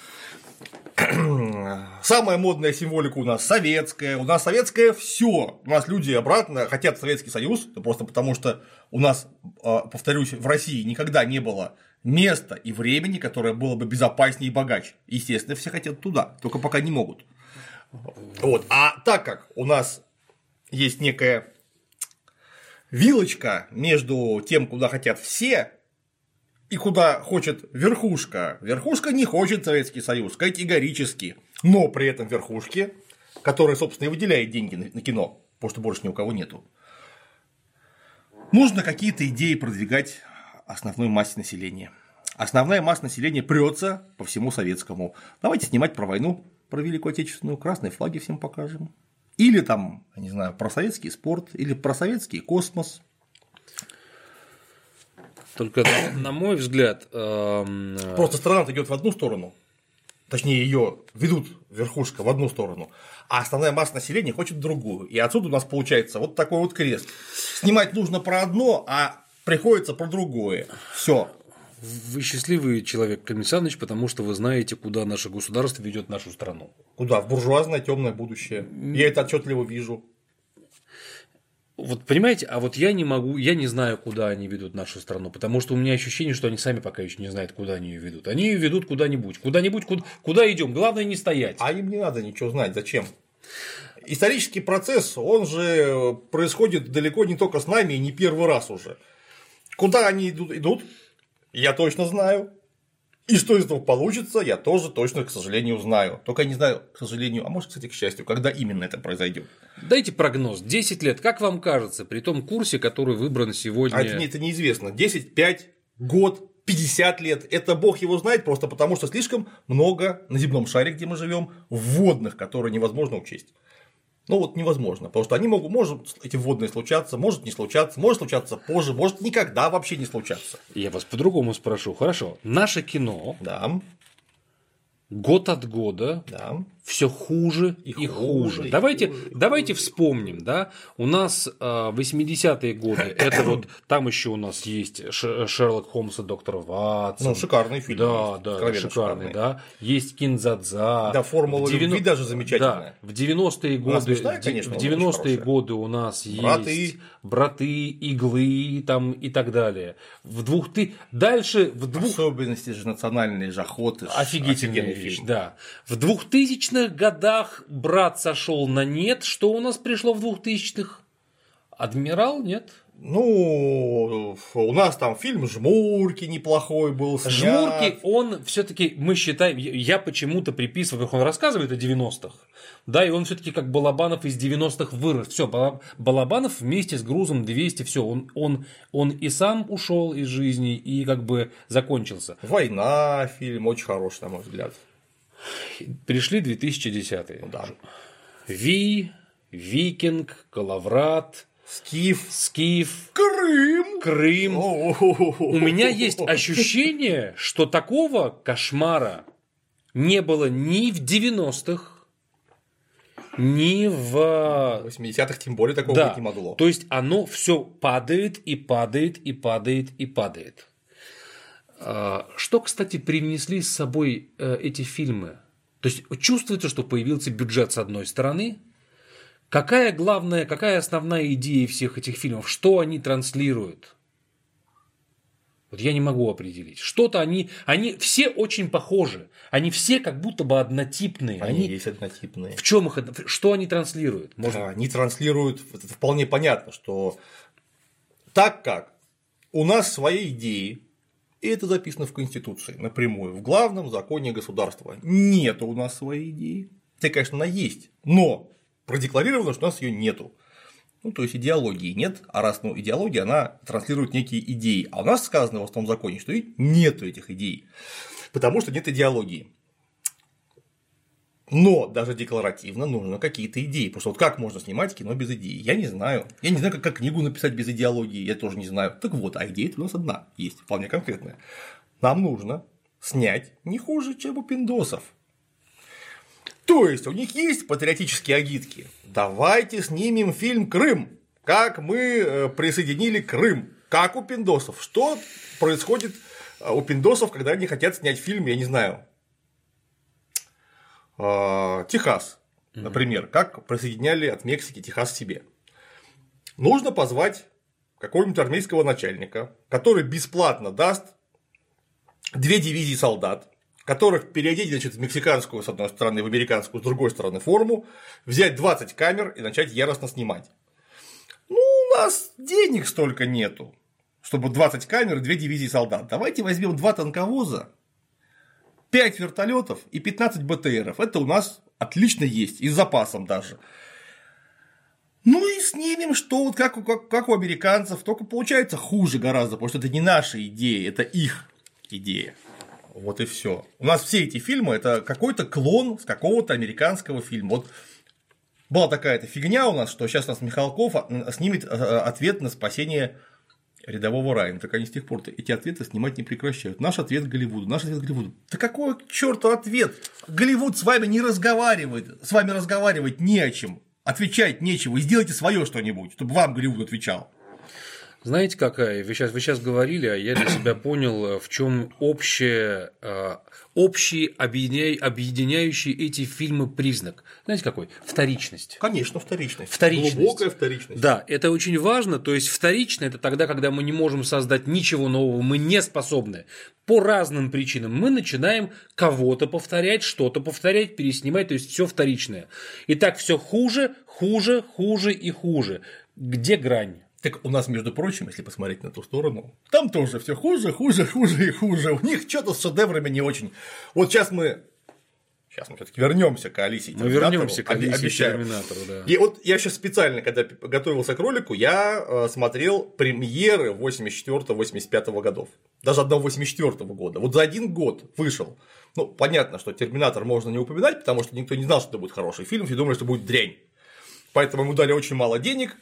Самая модная символика у нас советская, у нас советская все. У нас люди обратно хотят Советский Союз, просто потому что у нас, повторюсь, в России никогда не было места и времени, которое было бы безопаснее и богаче. Естественно, все хотят туда, только пока не могут. Вот. А так как у нас есть некая вилочка между тем, куда хотят все, и куда хочет верхушка. Верхушка не хочет Советский Союз, категорически. Но при этом верхушке, которая, собственно, и выделяет деньги на кино, потому что больше ни у кого нету, нужно какие-то идеи продвигать основной массе населения. Основная масса населения прется по всему советскому. Давайте снимать про войну, про Великую Отечественную, красные флаги всем покажем. Или там, я не знаю, про советский спорт, или про советский космос. Только, на мой взгляд, эм... просто страна идет в одну сторону, точнее, ее ведут верхушка в одну сторону, а основная масса населения хочет в другую. И отсюда у нас получается вот такой вот крест. Снимать нужно про одно, а приходится про другое. Все. Вы счастливый человек, Клим Александрович, потому что вы знаете, куда наше государство ведет нашу страну. Куда? В буржуазное темное будущее. Я это отчетливо вижу. Вот понимаете, а вот я не могу, я не знаю, куда они ведут нашу страну, потому что у меня ощущение, что они сами пока еще не знают, куда они ее ведут. Они ее ведут куда-нибудь, куда-нибудь, куда, куда идем. Главное не стоять. А им не надо ничего знать. Зачем? Исторический процесс, он же происходит далеко не только с нами и не первый раз уже. Куда они идут, идут, я точно знаю. И что из этого получится, я тоже точно, к сожалению, знаю. Только я не знаю, к сожалению, а может, кстати, к счастью, когда именно это произойдет. Дайте прогноз. десять лет, как вам кажется, при том курсе, который выбран сегодня? А это, это неизвестно. десять, пять, год, пятьдесят лет. Это бог его знает, просто потому что слишком много на земном шаре, где мы живем, вводных, которые невозможно учесть. Ну вот невозможно, потому что они могут, может эти вводные случаться, может не случаться, может случаться позже, может никогда вообще не случаться. Я вас по-другому спрошу. Хорошо, наше кино, да, год от года, да, все хуже и, и хуже. хуже. И давайте, хуже, давайте хуже. Вспомним, да, у нас восьмидесятые годы, это вот там еще у нас есть Шерлок Холмс и доктор Ватсон. Ну, шикарный фильм. Да, да, шикарный, шикарный, да. Есть Кинзадза. Да, формула любви даже замечательная. Да, в девяностые годы, смешная, конечно, в девяностые годы у нас браты. есть браты, иглы там и так далее. В двух ты дальше в двух особенности же национальные же охоты. Офигительная вещь, да. В двухтысячных годах брат сошел на нет. Что у нас пришло в двухтысячных? Адмирал, нет? Ну, у нас там фильм «Жмурки» неплохой был снят. «Жмурки», он все-таки, мы считаем, я почему-то приписываю, он рассказывает о девяностых, да, и он все-таки как Балабанов из девяностых вырос. Все, Балабанов вместе с грузом двести, все, он, он, он и сам ушел из жизни, и как бы закончился. «Война» фильм очень хороший, на мой взгляд. Пришли две тысячи десятые. Да. Ви, Викинг, Калаврат. Скиф. Скиф. Крым. Крым. О-о-о-о. У меня есть ощущение, что такого кошмара не было ни в девяностых, ни в восьмидесятых, тем более такого да. быть не могло. То есть оно все падает и падает и падает и падает. Что, кстати, привнесли с собой эти фильмы? То есть чувствуется, что появился бюджет с одной стороны. Какая главная, какая основная идея всех этих фильмов? Что они транслируют? Вот я не могу определить. Что-то они, они все очень похожи. Они все как будто бы однотипные. Они, они есть однотипные. В чем их, что они транслируют? Может... Да, они транслируют, это вполне понятно, что так как у нас свои идеи, и это записано в Конституции напрямую, в главном законе государства, нет у нас своей идеи. Это, конечно, она есть, но продекларировано, что у нас ее нету. Ну, то есть идеологии нет, а раз ну, идеология, она транслирует некие идеи. А у нас сказано в основном законе, что и нету этих идей, потому что нет идеологии. Но даже декларативно нужны какие-то идеи. Потому что вот как можно снимать кино без идеи? Я не знаю. Я не знаю, как, как книгу написать без идеологии, я тоже не знаю. Так вот, а идея у нас одна есть, вполне конкретная. Нам нужно снять не хуже, чем у пиндосов. То есть у них есть патриотические агитки. Давайте снимем фильм «Крым». Как мы присоединили Крым. Как у пиндосов. Что происходит у пиндосов, когда они хотят снять фильм, я не знаю, Техас, например. Как присоединяли от Мексики Техас к себе. Нужно позвать какого-нибудь армейского начальника, который бесплатно даст две дивизии солдат, которых переодеть, значит, в мексиканскую, с одной стороны, в американскую, с другой стороны, форму, взять двадцать камер и начать яростно снимать. Ну, у нас денег столько нету, чтобы двадцать камер и две дивизии солдат. Давайте возьмем два танковоза, пять вертолетов и пятнадцать БТРов. Это у нас отлично есть, и с запасом даже. Ну и снимем, что вот как, как, как у американцев, только получается хуже гораздо, потому что это не наша идея, это их идея. Вот и все. У нас все эти фильмы это какой-то клон с какого-то американского фильма. Вот была такая-то фигня у нас, что сейчас у нас Михалков снимет ответ на спасение рядового Райана. Так они с тех пор эти ответы снимать не прекращают. Наш ответ Голливуду, наш ответ Голливуду. Да какой к черту ответ? Голливуд с вами не разговаривает, с вами разговаривать не о чем, отвечать нечего. И сделайте свое что-нибудь, чтобы вам Голливуд отвечал. Знаете, какая? Вы сейчас, вы сейчас говорили, а я для себя понял, в чем общее, общий объединяй, объединяющий эти фильмы признак. Знаете, какой? Вторичность. Конечно, вторичность. Вторичность. Глубокая вторичность. Да, это очень важно. То есть, вторично – это тогда, когда мы не можем создать ничего нового, мы не способны. По разным причинам мы начинаем кого-то повторять, что-то повторять, переснимать, то есть все вторичное. И так все хуже, хуже, хуже и хуже. Где грань? Так у нас, между прочим, если посмотреть на ту сторону, там тоже все хуже, хуже, хуже и хуже. У них что-то с шедеврами не очень. Вот сейчас мы. Сейчас мы все-таки вернемся к Алисе. Мы вернемся к Алисе Терминатору, да. И вот я сейчас специально, когда готовился к ролику, я смотрел премьеры восемьдесят четвёртого — восемьдесят пятого годов. Даже одного восемьдесят четвёртого года. Вот за один год вышел. Ну, понятно, что Терминатор можно не упоминать, потому что никто не знал, что это будет хороший фильм, все думали, что будет дрянь. Поэтому ему дали очень мало денег.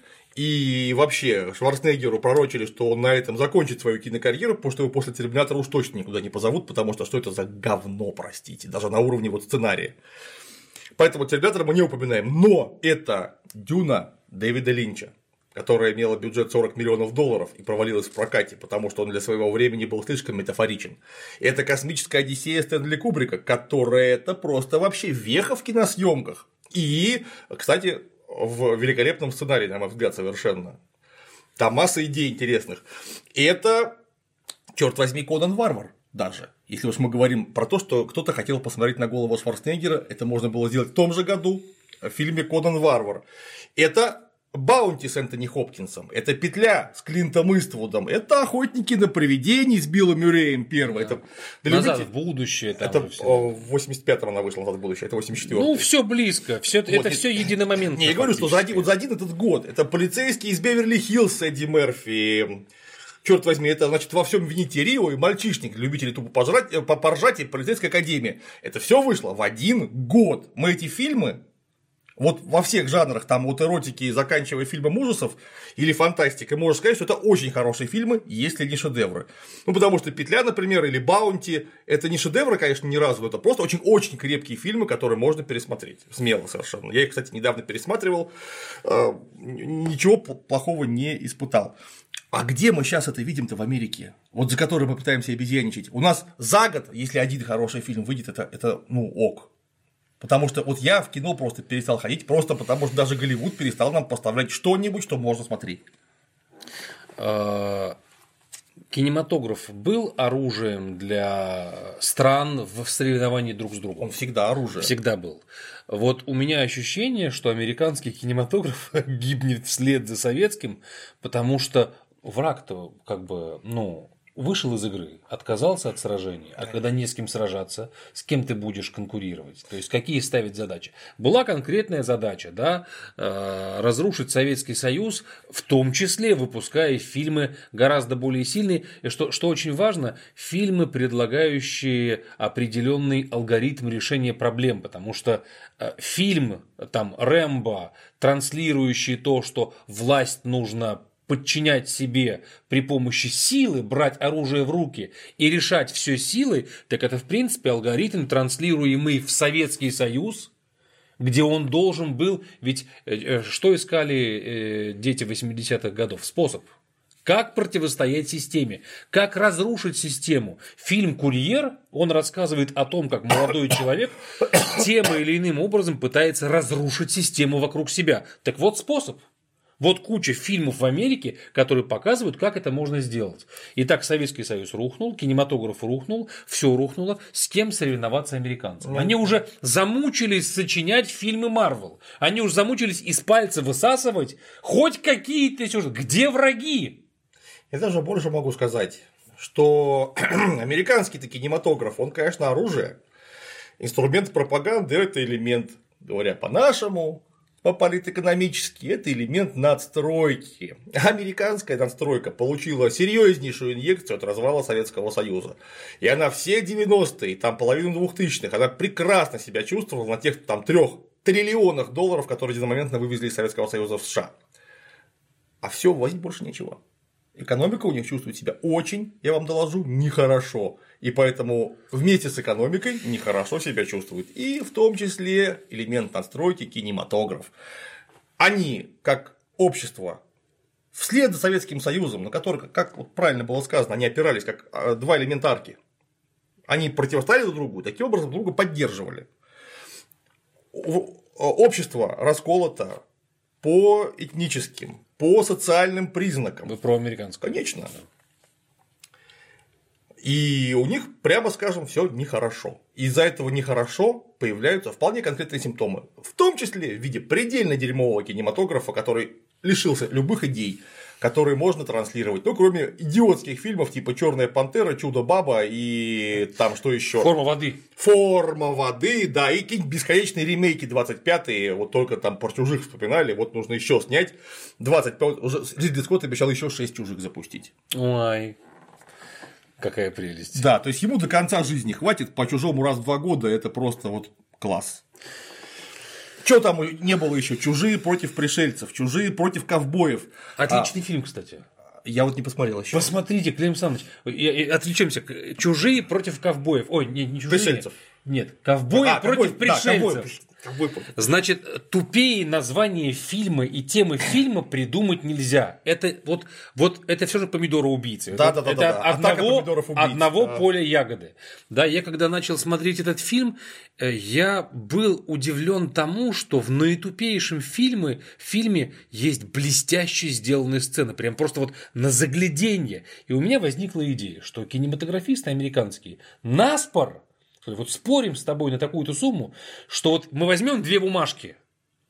И вообще Шварценеггеру пророчили, что он на этом закончит свою кинокарьеру, потому что его после Терминатора уж точно никуда не позовут, потому что что это за говно, простите, даже на уровне вот сценария. Поэтому Терминатора мы не упоминаем. Но это Дюна Дэвида Линча, которая имела бюджет сорок миллионов долларов и провалилась в прокате, потому что он для своего времени был слишком метафоричен. Это космическая Одиссея Стэнли Кубрика, которая это просто вообще веха в киносъемках. И, кстати, в великолепном сценарии, на мой взгляд, совершенно. Там масса идей интересных. И это, черт возьми, Конан Варвар даже. Если уж мы говорим про то, что кто-то хотел посмотреть на голову Шварценеггера, это можно было сделать в том же году в фильме Конан Варвар. Это Баунти с Энтони Хопкинсом, это Петля с Клинтом Иствудом, это Охотники на привидений с Биллом Мюрреем первый. Да. Это, назад любите... в будущее. Там это в восемьдесят пятом она вышла, назад в будущее, это восемьдесят четвёртый. Ну, все близко, всё, вот, это все единомоментно. Не, я говорю, что за один, вот за один этот год это полицейский из Беверли-Хиллз с Эдди Мерфи. Черт возьми, это значит во всем вините Рио и Мальчишник, любители тупо пожрать, поржать и Полицейская академия. Это все вышло в один год. Мы эти фильмы. Вот во всех жанрах, там от эротики, заканчивая фильмом ужасов или фантастикой, можно сказать, что это очень хорошие фильмы, если не шедевры. Ну, потому что «Петля», например, или «Баунти» – это не шедевры, конечно, ни разу, это просто очень-очень крепкие фильмы, которые можно пересмотреть. Смело совершенно. Я их, кстати, недавно пересматривал, ничего плохого не испытал. А где мы сейчас это видим-то в Америке? Вот за который мы пытаемся обезьяничать. У нас за год, если один хороший фильм выйдет, это, это ну, ок. Потому что вот я в кино просто перестал ходить, просто потому что даже Голливуд перестал нам поставлять что-нибудь, что можно смотреть. Кинематограф был оружием для стран в соревновании друг с другом? Он всегда оружие. Всегда был. Вот у меня ощущение, что американский кинематограф гибнет вслед за советским, потому что враг-то как бы, ну, вышел из игры, отказался от сражений, а когда не с кем сражаться, с кем ты будешь конкурировать? То есть, какие ставить задачи? Была конкретная задача, да, разрушить Советский Союз, в том числе выпуская фильмы гораздо более сильные, и что, что очень важно, фильмы, предлагающие определенный алгоритм решения проблем, потому что фильм, там, Рэмбо, транслирующий то, что власть нужно подчинять себе при помощи силы, брать оружие в руки и решать все силой, так это в принципе алгоритм, транслируемый в Советский Союз, где он должен был, ведь что искали дети восьмидесятых годов? Способ. Как противостоять системе, как разрушить систему. Фильм «Курьер», он рассказывает о том, как молодой человек тем или иным образом пытается разрушить систему вокруг себя. Так вот способ. Вот куча фильмов в Америке, которые показывают, как это можно сделать. Итак, Советский Союз рухнул, кинематограф рухнул, все рухнуло. С кем соревноваться американцам? Они уже замучились сочинять фильмы Марвел. Они уже замучились из пальца высасывать хоть какие-то сюжеты. Где враги? Я даже больше могу сказать, что американский-то кинематограф, он, конечно, оружие. Инструмент пропаганды – это элемент, говоря по-нашему, по-политэкономически, это элемент надстройки. Американская надстройка получила серьезнейшую инъекцию от развала Советского Союза. И она все девяностые, там половину двухтысячных, она прекрасно себя чувствовала на тех там трех триллионах долларов, которые единомоментно вывезли из Советского Союза в США. А все, возить больше нечего. Экономика у них чувствует себя очень, я вам доложу, нехорошо. И поэтому вместе с экономикой нехорошо себя чувствует. И в том числе элемент надстройки кинематограф. Они, как общество, вслед за Советским Союзом, на который, как вот правильно было сказано, они опирались как два элемента арки. Они противостояли друг другу, таким образом друг друга поддерживали. Общество расколото по этническим, по социальным признакам. Вы про американское. Конечно. И у них, прямо скажем, все нехорошо. Из-за этого нехорошо появляются вполне конкретные симптомы. В том числе в виде предельно дерьмового кинематографа, который лишился любых идей, которые можно транслировать. Ну, кроме идиотских фильмов типа «Черная пантера», «Чудо-баба» и там что еще? «Форма воды». «Форма воды», да, и какие-нибудь бесконечные ремейки двадцать пятые, вот только там про «Чужих» вспоминали, вот нужно еще снять. двадцать пять, уже Ридли Скотт обещал еще шесть «Чужих» запустить. Ой. Какая прелесть. Да, то есть ему до конца жизни хватит, по «Чужому» раз в два года, это просто вот класс. Что там не было еще? «Чужие против пришельцев», «Чужие против ковбоев». Отличный а, фильм, кстати. Я вот не посмотрел еще. Посмотрите, Клим Александрович, отвлечемся. «Чужие против ковбоев». Ой, не, не «Чужие». Пришельцев. Нет, «Ковбои а, против ковбой, пришельцев». Да, ковбой. Значит, тупее название фильма и темы фильма придумать нельзя. Это вот, вот это все же помидоры-убийцы. Да, да, да, это да, да. одного, одного да. поля ягоды. Да, я когда начал смотреть этот фильм, я был удивлен тому, что в наитупейшем фильме, фильме есть блестяще сделанные сцены. Прям просто вот на загляденье. И у меня возникла идея, что кинематографисты американские наспор. Вот спорим с тобой на такую-то сумму, что вот мы возьмем две бумажки,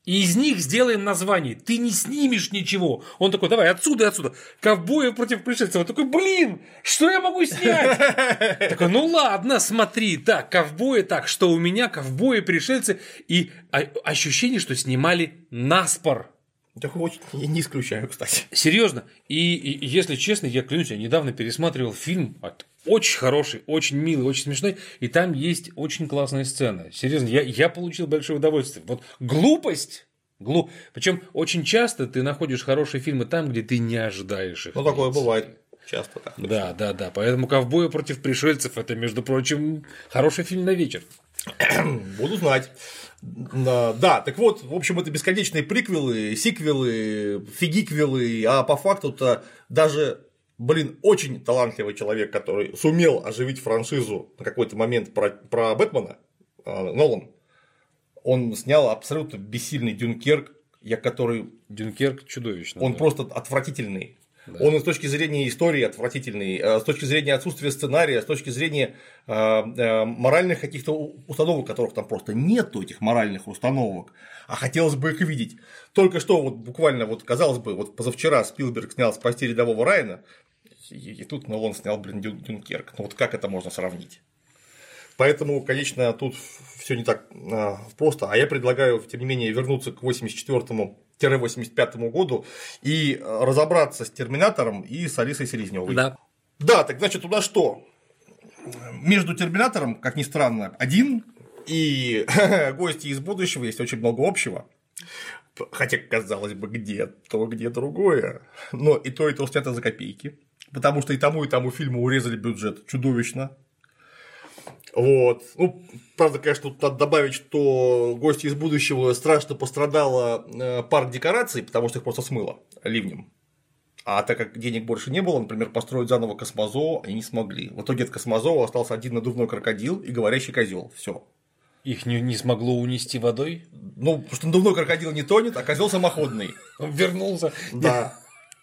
И из них сделаем название. Ты не снимешь ничего. Он такой, давай, отсюда и отсюда. Ковбоев против пришельцев. Он такой, блин, что я могу снять? Такой, ну ладно, смотри, так, ковбои, так, что у меня, ковбои, пришельцы. И ощущение, что снимали наспор. Такого очень не исключаю, кстати. Серьезно. И, и если честно, я клянусь, я недавно пересматривал фильм. Очень хороший, очень милый, очень смешной. И там есть очень классная сцена. Серьезно, я, я получил большое удовольствие. Вот глупость. Глуп... Причем очень часто ты находишь хорошие фильмы там, где ты не ожидаешь их. Ну, такое бывает часто. Так, да, да, да. Поэтому «Ковбои против пришельцев» — это, между прочим, хороший фильм на вечер. Буду знать. Да, так вот, в общем, это бесконечные приквелы, сиквелы, фигиквелы, а по факту-то даже, блин, очень талантливый человек, который сумел оживить франшизу на какой-то момент про, про Бэтмена, Нолан, он снял абсолютно бессильный Дюнкерк, я который… Дюнкерк чудовищно. Он да. просто отвратительный. Да. Он и с точки зрения истории отвратительный, с точки зрения отсутствия сценария, с точки зрения э, э, моральных каких-то установок, которых там просто нету, этих моральных установок, а хотелось бы их видеть. Только что вот буквально, вот казалось бы, вот позавчера Спилберг снял «Спасти рядового Райана», и, и тут Нолан снял, блин, Дюнкерк. Ну вот как это можно сравнить? Поэтому, конечно, тут все не так э, просто. А я предлагаю, тем не менее, вернуться к восемьдесят четвёртому восемьдесят пятому году и разобраться с «Терминатором» и с Алисой Селезнёвой. Да. Да, так значит, у нас что? Между «Терминатором», как ни странно, один, и «Гости из будущего» есть очень много общего. Хотя, казалось бы, где то, где другое. Но и то, и то снято за копейки. Потому что и тому, и тому фильму урезали бюджет чудовищно. Вот. Ну, правда, конечно, тут надо добавить, что «Гости из будущего» страшно пострадала парк декораций, потому что их просто смыло ливнем. А так как денег больше не было, например, построить заново Космозоо они не смогли. В итоге от Космозоо остался один надувной крокодил и говорящий козел. Все. Их не, не смогло унести водой? Ну, потому что надувной крокодил не тонет, а козел самоходный. Он вернулся. Да.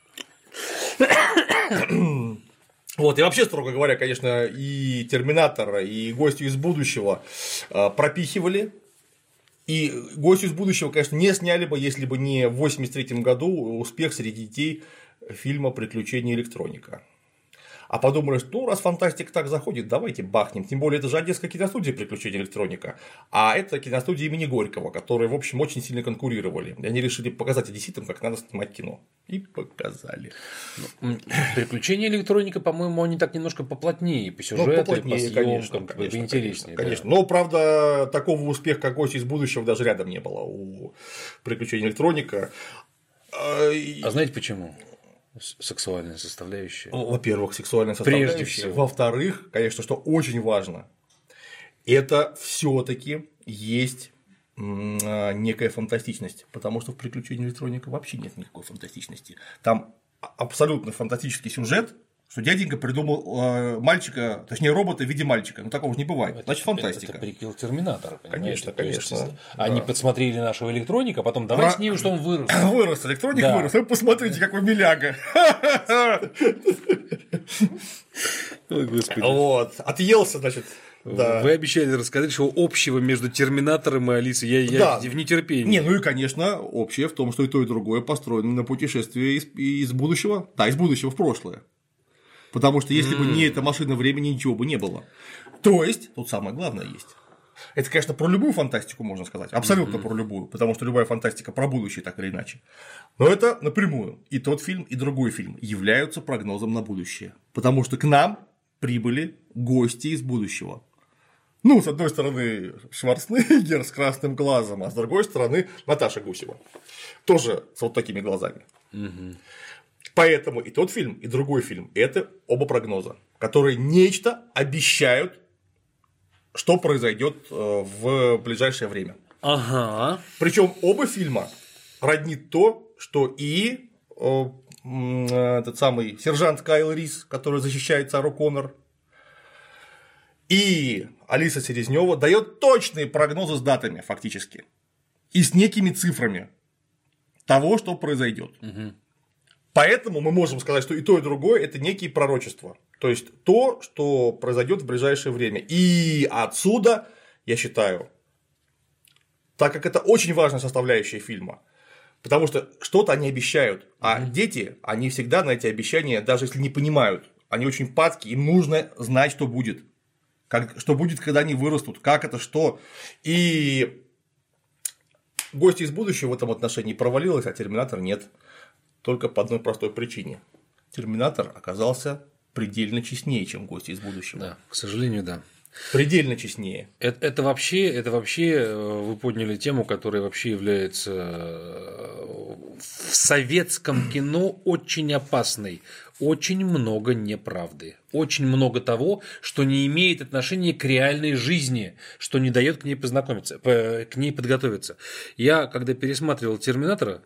Вот, и вообще, строго говоря, конечно, и «Терминатора», и «Гостю из будущего» пропихивали. И «Гостю из будущего», конечно, не сняли бы, если бы не в восемьдесят третьем году успех среди детей фильма «Приключения электроника». А подумали, что ну, раз фантастика так заходит, давайте бахнем. Тем более, это же Одесская киностудия «Приключения электроника». А это киностудия имени Горького, которые, в общем, очень сильно конкурировали. И они решили показать одесситам, как надо снимать кино. И показали. «Приключения электроника», по-моему, они так немножко поплотнее по сюжету, ну, поплотнее, по съемкам, конечно, конечно, поинтереснее. Конечно. Да. Но, правда, такого успеха, как «Гости из будущего», даже рядом не было у «Приключений электроника». А знаете почему? Сексуальная составляющая. Во-первых, сексуальная составляющая. Прежде всего. Во-вторых, конечно, что очень важно, это все-таки есть некая фантастичность, потому что в «Приключении электроника» вообще нет никакой фантастичности. Там абсолютно фантастический сюжет, что дяденька придумал мальчика, точнее робота в виде мальчика. Ну такого же не бывает. Это, Значит, фантастика. Это приквел «Терминатора». Конечно, конечно. Есть, они да. подсмотрели нашего электроника, а потом давай Ра... снимем, что он вырос. Вырос, электроник да. вырос. Вы посмотрите, какой миляга. Ой, господи. Вот. Отъелся, значит. Да. Вы обещали рассказать, что общего между «Терминатором» и «Алисой». Я, я да. в нетерпении. Не, ну и, конечно, общее в том, что и то, и другое построено на путешествие из, из будущего. Да, из будущего в прошлое. Потому что если mm. бы не эта машина времени, ничего бы не было. То есть, тут самое главное есть. Это, конечно, про любую фантастику можно сказать. Абсолютно mm-hmm. про любую. Потому что любая фантастика про будущее, так или иначе. Но это напрямую. И тот фильм, и другой фильм являются прогнозом на будущее. Потому что к нам прибыли гости из будущего. Ну, с одной стороны, Шварценеггер с красным глазом, а с другой стороны, Наташа Гусева. Тоже с вот такими глазами. Mm-hmm. Поэтому и тот фильм, и другой фильм – это оба прогноза, которые нечто обещают, что произойдет в ближайшее время. Ага. Причем оба фильма роднит то, что и этот самый сержант Кайл Рис, который защищает Сару Коннор, и Алиса Селезнёва дает точные прогнозы с датами, фактически, и с некими цифрами того, что произойдет. Угу. Поэтому мы можем сказать, что и то, и другое – это некие пророчества. То есть, то, что произойдет в ближайшее время. И отсюда, я считаю, так как это очень важная составляющая фильма. Потому что что-то они обещают, а mm-hmm. дети, они всегда на эти обещания, даже если не понимают, они очень падки, им нужно знать, что будет. Как, что будет, когда они вырастут, как это, что. И «Гости из будущего» в этом отношении провалилась, а «Терминатор» нет. Только по одной простой причине. «Терминатор» оказался предельно честнее, чем «Гости из будущего». Да, к сожалению, да. Предельно честнее. Это, это, вообще, это вообще вы подняли тему, которая вообще является в советском кино очень опасной. Очень много неправды. Очень много того, что не имеет отношения к реальной жизни, что не дает к ней познакомиться, к ней подготовиться. Я, когда пересматривал «Терминатора»,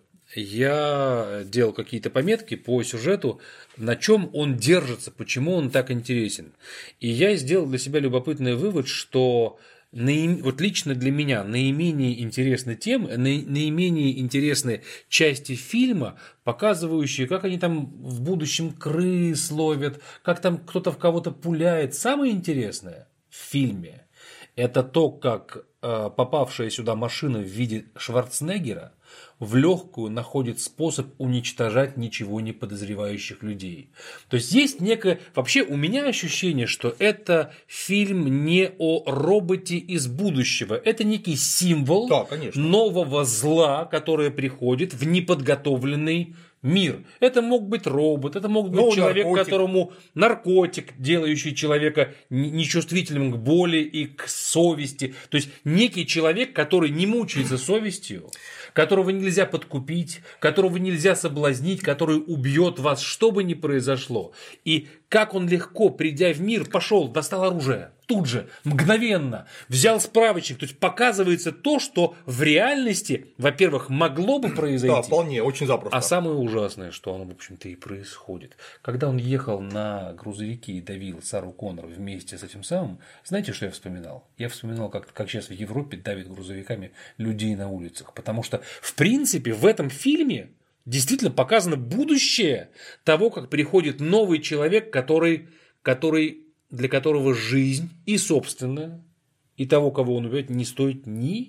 я делал какие-то пометки по сюжету, на чем он держится, почему он так интересен. И я сделал для себя любопытный вывод, что наим... вот лично для меня наименее интересны темы, наименее интересны части фильма, показывающие, как они там в будущем крыс ловят, как там кто-то в кого-то пуляет. Самое интересное в фильме – это то, как попавшая сюда машина в виде Шварценеггера в легкую находит способ уничтожать ничего не подозревающих людей. То есть есть некое... Вообще у меня ощущение, что это фильм не о роботе из будущего. Это некий символ да, конечно. нового зла, которое приходит в неподготовленный мир. Это мог быть робот, это мог быть ну, человек, наркотик. которому наркотик, делающий человека нечувствительным к боли и к совести. То есть некий человек, который не мучается совестью, которого нельзя подкупить, которого нельзя соблазнить, который убьет вас, что бы ни произошло. И как он легко, придя в мир, пошел, достал оружие. Тут же, мгновенно, взял справочник. То есть показывается то, что в реальности, во-первых, могло бы произойти. Да, вполне, очень запросто. А самое ужасное, что оно, в общем-то, и происходит. Когда он ехал на грузовике и давил Сару Коннор вместе с этим самым, знаете, что я вспоминал? Я вспоминал, как, как сейчас в Европе давят грузовиками людей на улицах. Потому что, в принципе, в этом фильме действительно показано будущее того, как приходит новый человек, который, который, для которого жизнь и собственная, и того, кого он убьет, не стоит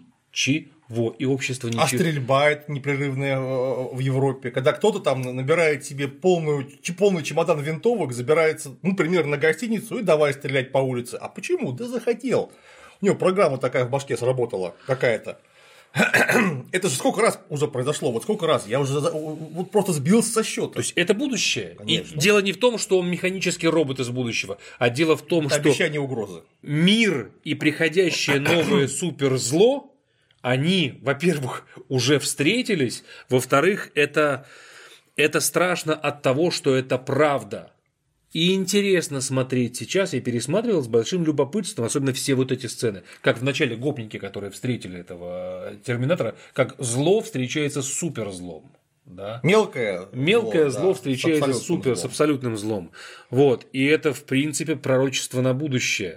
ничего, и общество ничего. А стрельба это непрерывная в Европе, когда кто-то там набирает себе полную, полный чемодан винтовок, забирается, ну, например, на гостиницу и давай стрелять по улице. А почему? Да захотел. У него программа такая в башке сработала какая-то. Это же сколько раз уже произошло, вот сколько раз, я уже вот просто сбился со счета. То есть это будущее. Конечно. И дело не в том, что он механический робот из будущего, а дело в том, это что обещание угрозы. Мир и приходящее новое суперзло, они, во-первых, уже встретились, во-вторых, это, это страшно от того, что это правда. И интересно смотреть сейчас, я пересматривал с большим любопытством, особенно все вот эти сцены, как в начале гопники, которые встретили этого Терминатора, как зло встречается с суперзлом. Да? Мелкое, Мелкое зло, зло да, встречается с, с, супер, злом. с абсолютным злом. Вот. И это, в принципе, пророчество на будущее.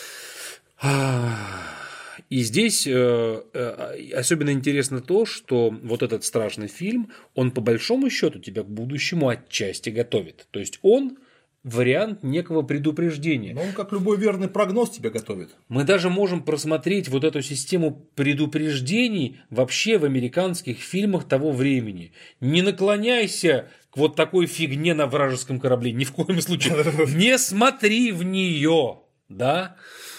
И здесь особенно интересно то, что вот этот страшный фильм, он по большому счету тебя к будущему отчасти готовит. То есть он вариант некого предупреждения. Но он, как любой верный прогноз, тебя готовит. Мы даже можем просмотреть вот эту систему предупреждений вообще в американских фильмах того времени. Не наклоняйся к вот такой фигне на вражеском корабле, ни в коем случае. Не смотри в нее, да,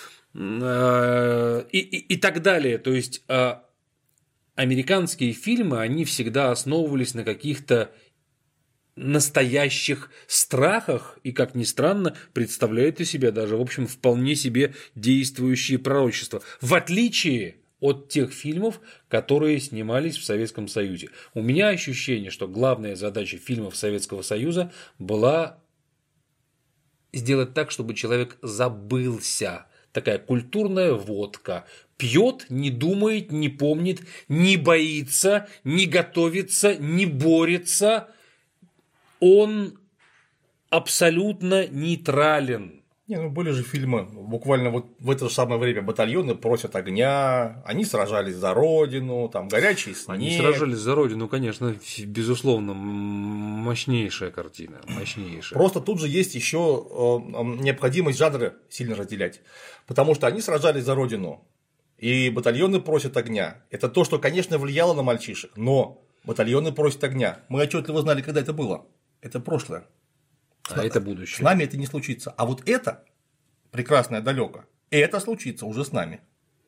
и, и, и так далее. То есть американские фильмы, они всегда основывались на каких-то настоящих страхах и, как ни странно, представляют из себя даже, в общем, вполне себе действующие пророчества. В отличие от тех фильмов, которые снимались в Советском Союзе. У меня ощущение, что главная задача фильмов Советского Союза была сделать так, чтобы человек забылся. Такая культурная водка. Пьет, не думает, не помнит, не боится, не готовится, не борется. Он абсолютно нейтрален. Не, ну были же фильмы, буквально вот в это же самое время «Батальоны просят огня», они сражались за родину, там «Горячий снег». Они сражались за родину, конечно, безусловно, мощнейшая картина, мощнейшая. Просто тут же есть еще необходимость жанра сильно разделять, потому что они сражались за родину. и батальоны просят огня. Это то, что, конечно, влияло на мальчишек, но батальоны просят огня. Мы отчетливо знали, когда это было. Это прошлое. А это будущее. С нами это не случится. А вот это прекрасное далеко. Это случится уже с нами.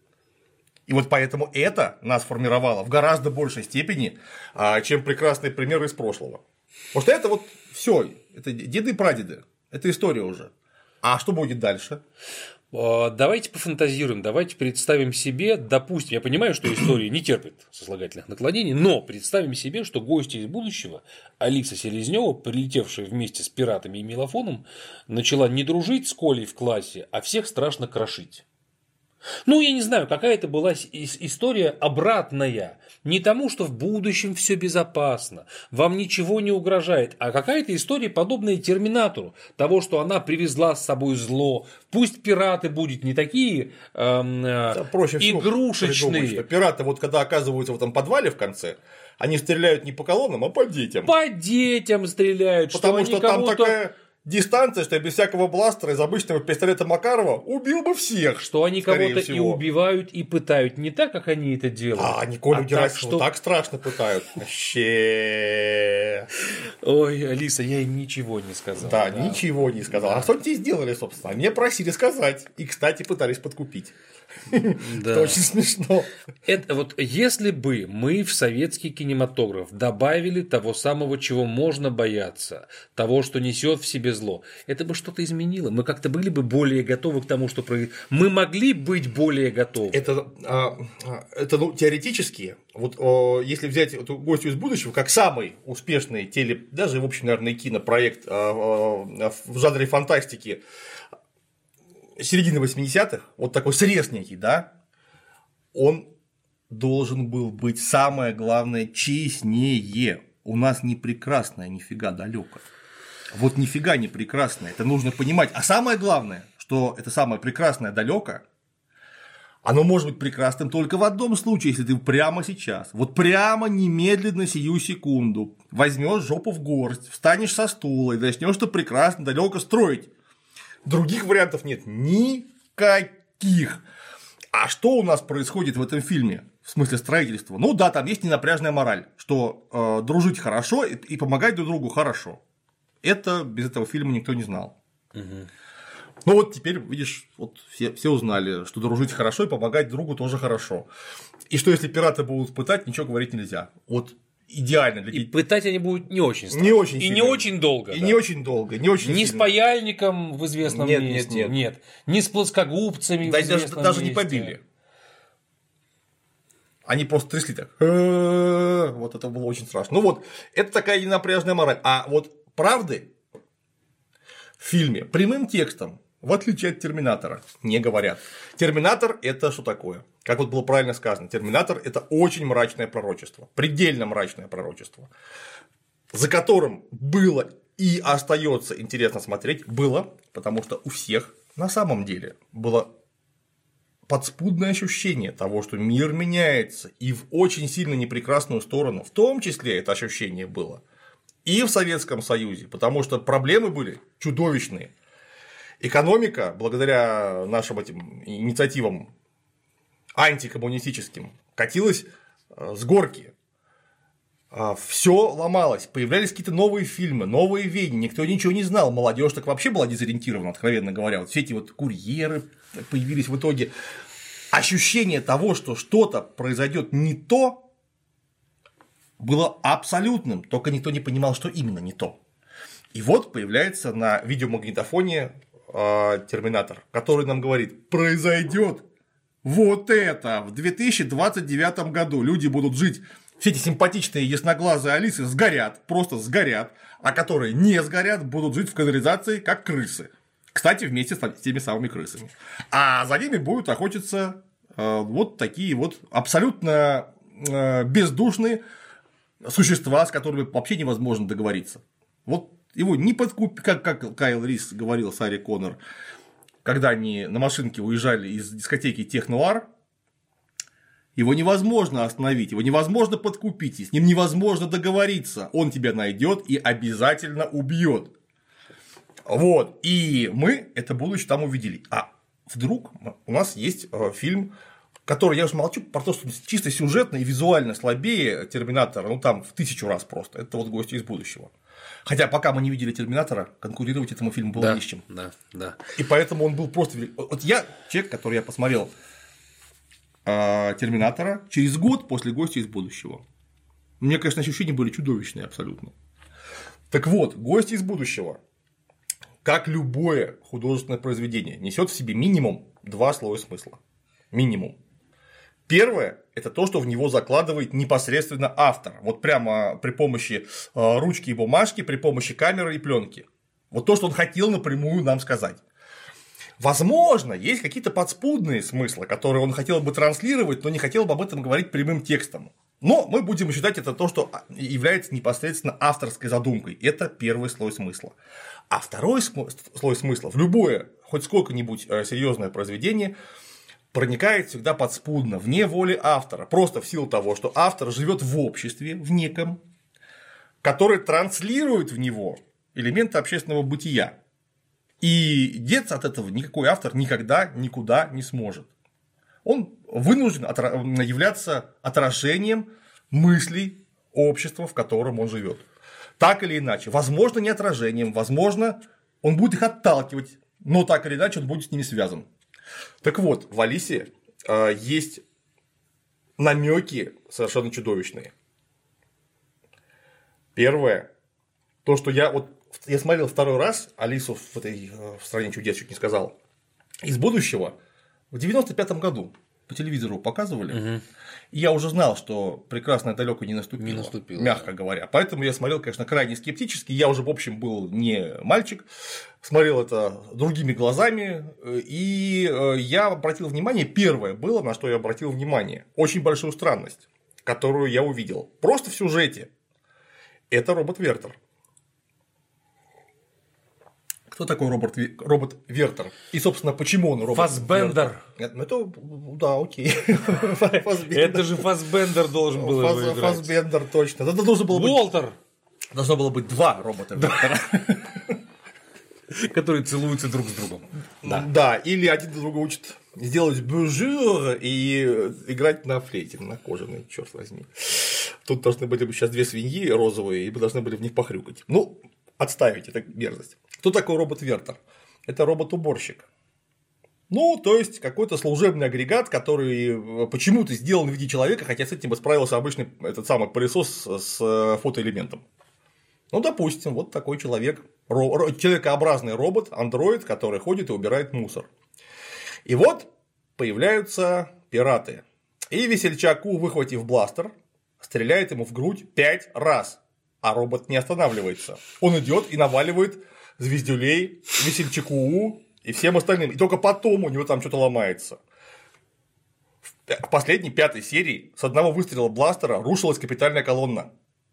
И вот поэтому это нас формировало в гораздо большей степени, чем прекрасные примеры из прошлого. Потому что это вот все, это деды и прадеды, это история уже. А что будет дальше? Давайте пофантазируем, давайте представим себе, допустим, я понимаю, что история не терпит сослагательных наклонений, но представим себе, что гости из будущего, Алиса Селезнева, прилетевшая вместе с пиратами и Мелофоном, начала не дружить с Колей в классе, а всех страшно крошить. Ну, я не знаю, какая это была история обратная. Не тому, что в будущем все безопасно, вам ничего не угрожает, а какая-то история, подобная Терминатору, того, что она привезла с собой зло. Пусть пираты будут не такие эм, да, проще игрушечные. Придумать, что пираты, вот когда оказываются в этом подвале в конце, они стреляют не по колоннам, а по детям. По детям стреляют. Потому что, что там такая дистанция, что без всякого бластера из обычного пистолета Макарова убил бы всех. Что они кого-то всего. И убивают, и пытают не так, как они это делают. А, они Колю а Герасимова так, что... так страшно пытают. Вообще. Ой, Алиса, я им ничего не сказал. Да, да. ничего не сказал. А что они тебе сделали, собственно? Мне просили сказать. И, кстати, пытались подкупить. Да. Это очень смешно. Это вот если бы мы в советский кинематограф добавили того самого, чего можно бояться, того, что несет в себе зло, это бы что-то изменило. Мы как-то были бы более готовы к тому, что происходит. Мы могли быть более готовы. Это, это ну, теоретически, вот если взять эту гостью из будущего, как самый успешный теле, даже в общем, наверное, кинопроект в жанре фантастики середины восьмидесятых, вот такой срез некий, да, он должен был быть, самое главное, честнее. У нас не прекрасное, нифига далеко. Вот нифига не прекрасное, это нужно понимать. А самое главное, что это самое прекрасное далеко, оно может быть прекрасным только в одном случае, если ты прямо сейчас, вот прямо немедленно сию секунду возьмешь жопу в горсть, встанешь со стула и начнешь что прекрасно далеко строить. Других вариантов нет никаких. А что у нас происходит в этом фильме? В смысле строительства? Ну да, там есть ненапряжная мораль, что э, дружить хорошо и, и помогать друг другу хорошо. Это без этого фильма никто не знал. Угу. Ну вот теперь, видишь, вот все, все узнали, что дружить хорошо и помогать другу тоже хорошо. И что если пираты будут пытать, ничего говорить нельзя. Вот идеально для детей. И пытать они будут не очень страшно. Не очень и сильно. не очень долго. И да. не очень долго. Не, очень не сильно. С паяльником в известном нет, месте. Нет, нет, нет. Не с плоскогубцами да, в известном даже, даже месте. не побили. Они просто трясли так. Вот это было очень страшно. Ну вот, это такая ненапряжная мораль. А вот правды в фильме прямым текстом, в отличие от Терминатора, не говорят. Терминатор – это что такое? Как вот было правильно сказано, Терминатор – это очень мрачное пророчество, предельно мрачное пророчество, за которым было и остается интересно смотреть, было, потому что у всех на самом деле было подспудное ощущение того, что мир меняется и в очень сильно непрекрасную сторону, в том числе это ощущение было и в Советском Союзе, потому что проблемы были чудовищные. Экономика, благодаря нашим этим инициативам антикоммунистическим, катилась с горки. Все ломалось, появлялись какие-то новые фильмы, новые веяния, никто ничего не знал. Молодежь так вообще была дезориентирована, откровенно говоря. Вот все эти вот курьеры появились в итоге. Ощущение того, что что-то произойдет не то, было абсолютным, только никто не понимал, что именно не то. И вот появляется на видеомагнитофоне Терминатор, который нам говорит: произойдет вот это в две тысячи двадцать девятом году. Люди будут жить, все эти симпатичные ясноглазые Алисы сгорят, просто сгорят, а которые не сгорят, будут жить в канализации, как крысы. Кстати, вместе с теми самыми крысами. А за ними будут охотиться э, вот такие вот абсолютно э, бездушные существа, с которыми вообще невозможно договориться. Вот его не подкупить, как, как Кайл Рис говорил Саре Коннор, когда они на машинке уезжали из дискотеки Технуар, его невозможно остановить, его невозможно подкупить, с ним невозможно договориться, он тебя найдет и обязательно убьет. Вот, и мы это будущее там увидели. А вдруг у нас есть фильм который, я уже молчу про то, что чисто сюжетно и визуально слабее Терминатора, ну там в тысячу раз просто. Это вот «Гости из будущего». Хотя пока мы не видели Терминатора, конкурировать этому фильму было да, не с чем. Да, да. И поэтому он был просто. Вот я человек, который я посмотрел э, Терминатора через год после «Гостя из будущего». У меня, конечно, ощущения были чудовищные абсолютно. Так вот, «Гости из будущего», как любое художественное произведение, несет в себе минимум два слоя смысла. Минимум. Первое – это то, что в него закладывает непосредственно автор. Вот прямо при помощи ручки и бумажки, при помощи камеры и пленки. Вот то, что он хотел напрямую нам сказать. Возможно, есть какие-то подспудные смыслы, которые он хотел бы транслировать, но не хотел бы об этом говорить прямым текстом. Но мы будем считать это то, что является непосредственно авторской задумкой. Это первый слой смысла. А второй слой смысла в любое, хоть сколько-нибудь серьезное произведение проникает всегда подспудно, вне воли автора. Просто в силу того, что автор живет в обществе, в неком, который транслирует в него элементы общественного бытия. И деться от этого никакой автор никогда никуда не сможет. Он вынужден являться отражением мыслей общества, в котором он живет. Так или иначе. Возможно, не отражением, возможно, он будет их отталкивать, но так или иначе он будет с ними связан. Так вот, в «Алисе» э, есть намеки совершенно чудовищные. Первое, то, что я вот я смотрел второй раз «Алису» в этой в «Стране чудес», чуть не сказал, из будущего в девяносто пятом году по телевизору показывали, угу. И я уже знал, что прекрасное далеко не наступило, не наступило мягко да. говоря. Поэтому я смотрел, конечно, крайне скептически. Я уже, в общем, был не мальчик, смотрел это другими глазами. И я обратил внимание, первое было, на что я обратил внимание, очень большую странность, которую я увидел. Просто в сюжете. Это робот Вертер. Кто такой робот, робот Вертер? И, собственно, почему он робот Фассбендер. Нет, ну это, да, окей. Это же Фассбендер должен был его играть. Фассбендер, точно. Это должно было быть... Уолтер. Должно было быть два робота Вертера. Которые целуются друг с другом. Да. Да, или один друга учат сделать бюжур и играть на флейте, на кожаной, черт возьми. Тут должны были бы сейчас две свиньи розовые, и мы должны были в них похрюкать. Ну, отставить, это мерзость. Кто такой робот Вертер? Это робот-уборщик. Ну, то есть, какой-то служебный агрегат, который почему-то сделан в виде человека, хотя с этим бы справился обычный этот самый пылесос с фотоэлементом. Ну, допустим, вот такой человек, человекообразный робот, андроид, который ходит и убирает мусор. И вот появляются пираты. И весельчаку, выхватив бластер, стреляет ему в грудь пять раз. А робот не останавливается. Он идет и наваливает звездюлей, весельчаку и всем остальным. И только потом у него там что-то ломается. В последней, пятой серии с одного выстрела бластера рушилась капитальная колонна.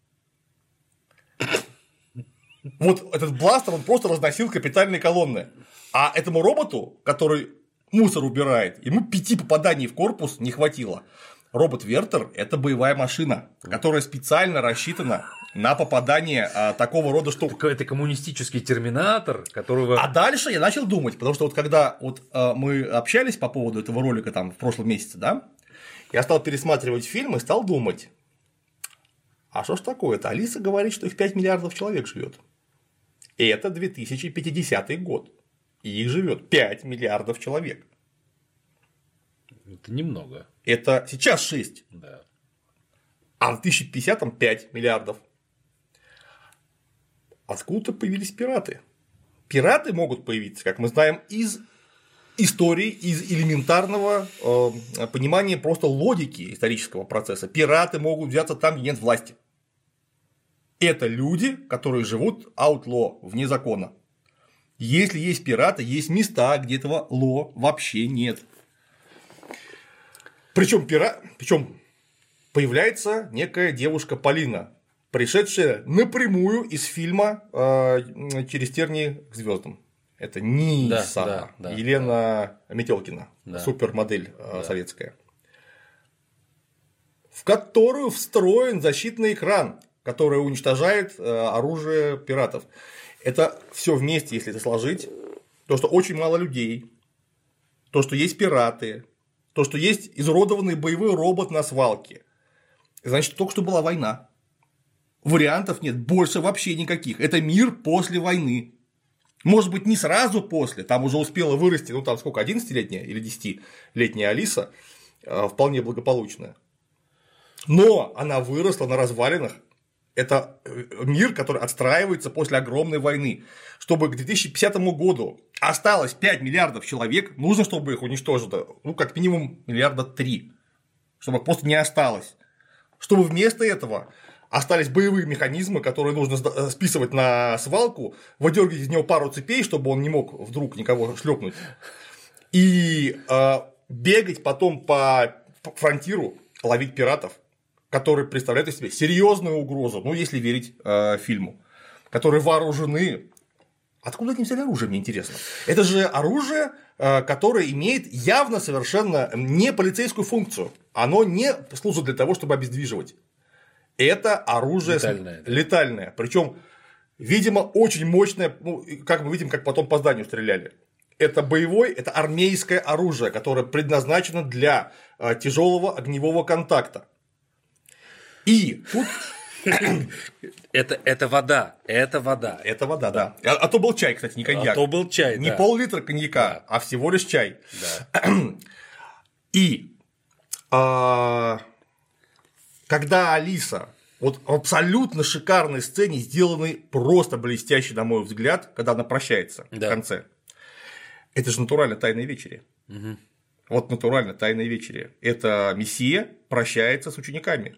Вот этот бластер, он просто разносил капитальные колонны. А этому роботу, который мусор убирает, ему пяти попаданий в корпус не хватило. Робот Вертер – это боевая машина, которая специально рассчитана на попадание а, такого рода штук. Это коммунистический терминатор, которого… А дальше я начал думать, потому что вот когда вот, а, мы общались по поводу этого ролика там, в прошлом месяце, да, я стал пересматривать фильм и стал думать, а что ж такое-то? Алиса говорит, что их пять миллиардов человек живет. И это две тысячи пятидесятый год. И их живет пять миллиардов человек. Это немного. Это сейчас шесть. Да. А в две тысячи пятидесятом пять миллиардов. Откуда-то появились пираты. Пираты могут появиться, как мы знаем, из истории, из элементарного э, понимания просто логики исторического процесса. Пираты могут взяться там, где нет власти. Это люди, которые живут outlaw, вне закона. Если есть пираты, есть места, где этого ло вообще нет. Причем пира... Причем появляется некая девушка Полина, пришедшая напрямую из фильма э, «Через тернии к звездам». Это Ниса, да, да, да, Елена да. Метелкина, да. супермодель э, да. советская, в которую встроен защитный экран, который уничтожает э, оружие пиратов. Это все вместе, если это сложить, то, что очень мало людей, то, что есть пираты, то, что есть изуродованный боевой робот на свалке, значит, только что была война. Вариантов нет, больше вообще никаких. Это мир после войны. Может быть, не сразу после, там уже успела вырасти, ну там сколько, одиннадцатилетняя или десятилетняя Алиса, вполне благополучная. Но она выросла на развалинах. Это мир, который отстраивается после огромной войны. Чтобы к две тысячи пятидесятому году осталось пять миллиардов человек, нужно, чтобы их уничтожило, ну, как минимум, миллиарда три. Чтобы их просто не осталось. Чтобы вместо этого остались боевые механизмы, которые нужно списывать на свалку, выдергивать из него пару цепей, чтобы он не мог вдруг никого шлепнуть. И э, бегать потом по фронтиру, ловить пиратов, которые представляют из себя серьезную угрозу, ну, если верить э, фильму, которые вооружены. Откуда они взяли оружие, мне интересно? Это же оружие, э, которое имеет явно совершенно не полицейскую функцию. Оно не служит для того, чтобы обездвиживать. Это оружие летальное, да. летальное. Причем, видимо, очень мощное, ну, как мы видим, как потом по зданию стреляли. Это боевое, это армейское оружие, которое предназначено для э, тяжелого огневого контакта. И тут. Это, это вода, это вода. Это вода, да. А, а то был чай, кстати, не коньяк. А то был чай, не да. пол-литра коньяка, да. а всего лишь чай. Да. И а, когда Алиса, вот в абсолютно шикарной сцене, сделанной просто блестяще, на мой взгляд, когда она прощается да. в конце, это же натурально «Тайная вечеря». Угу. Вот натурально «Тайная вечеря». Это Мессия прощается с учениками.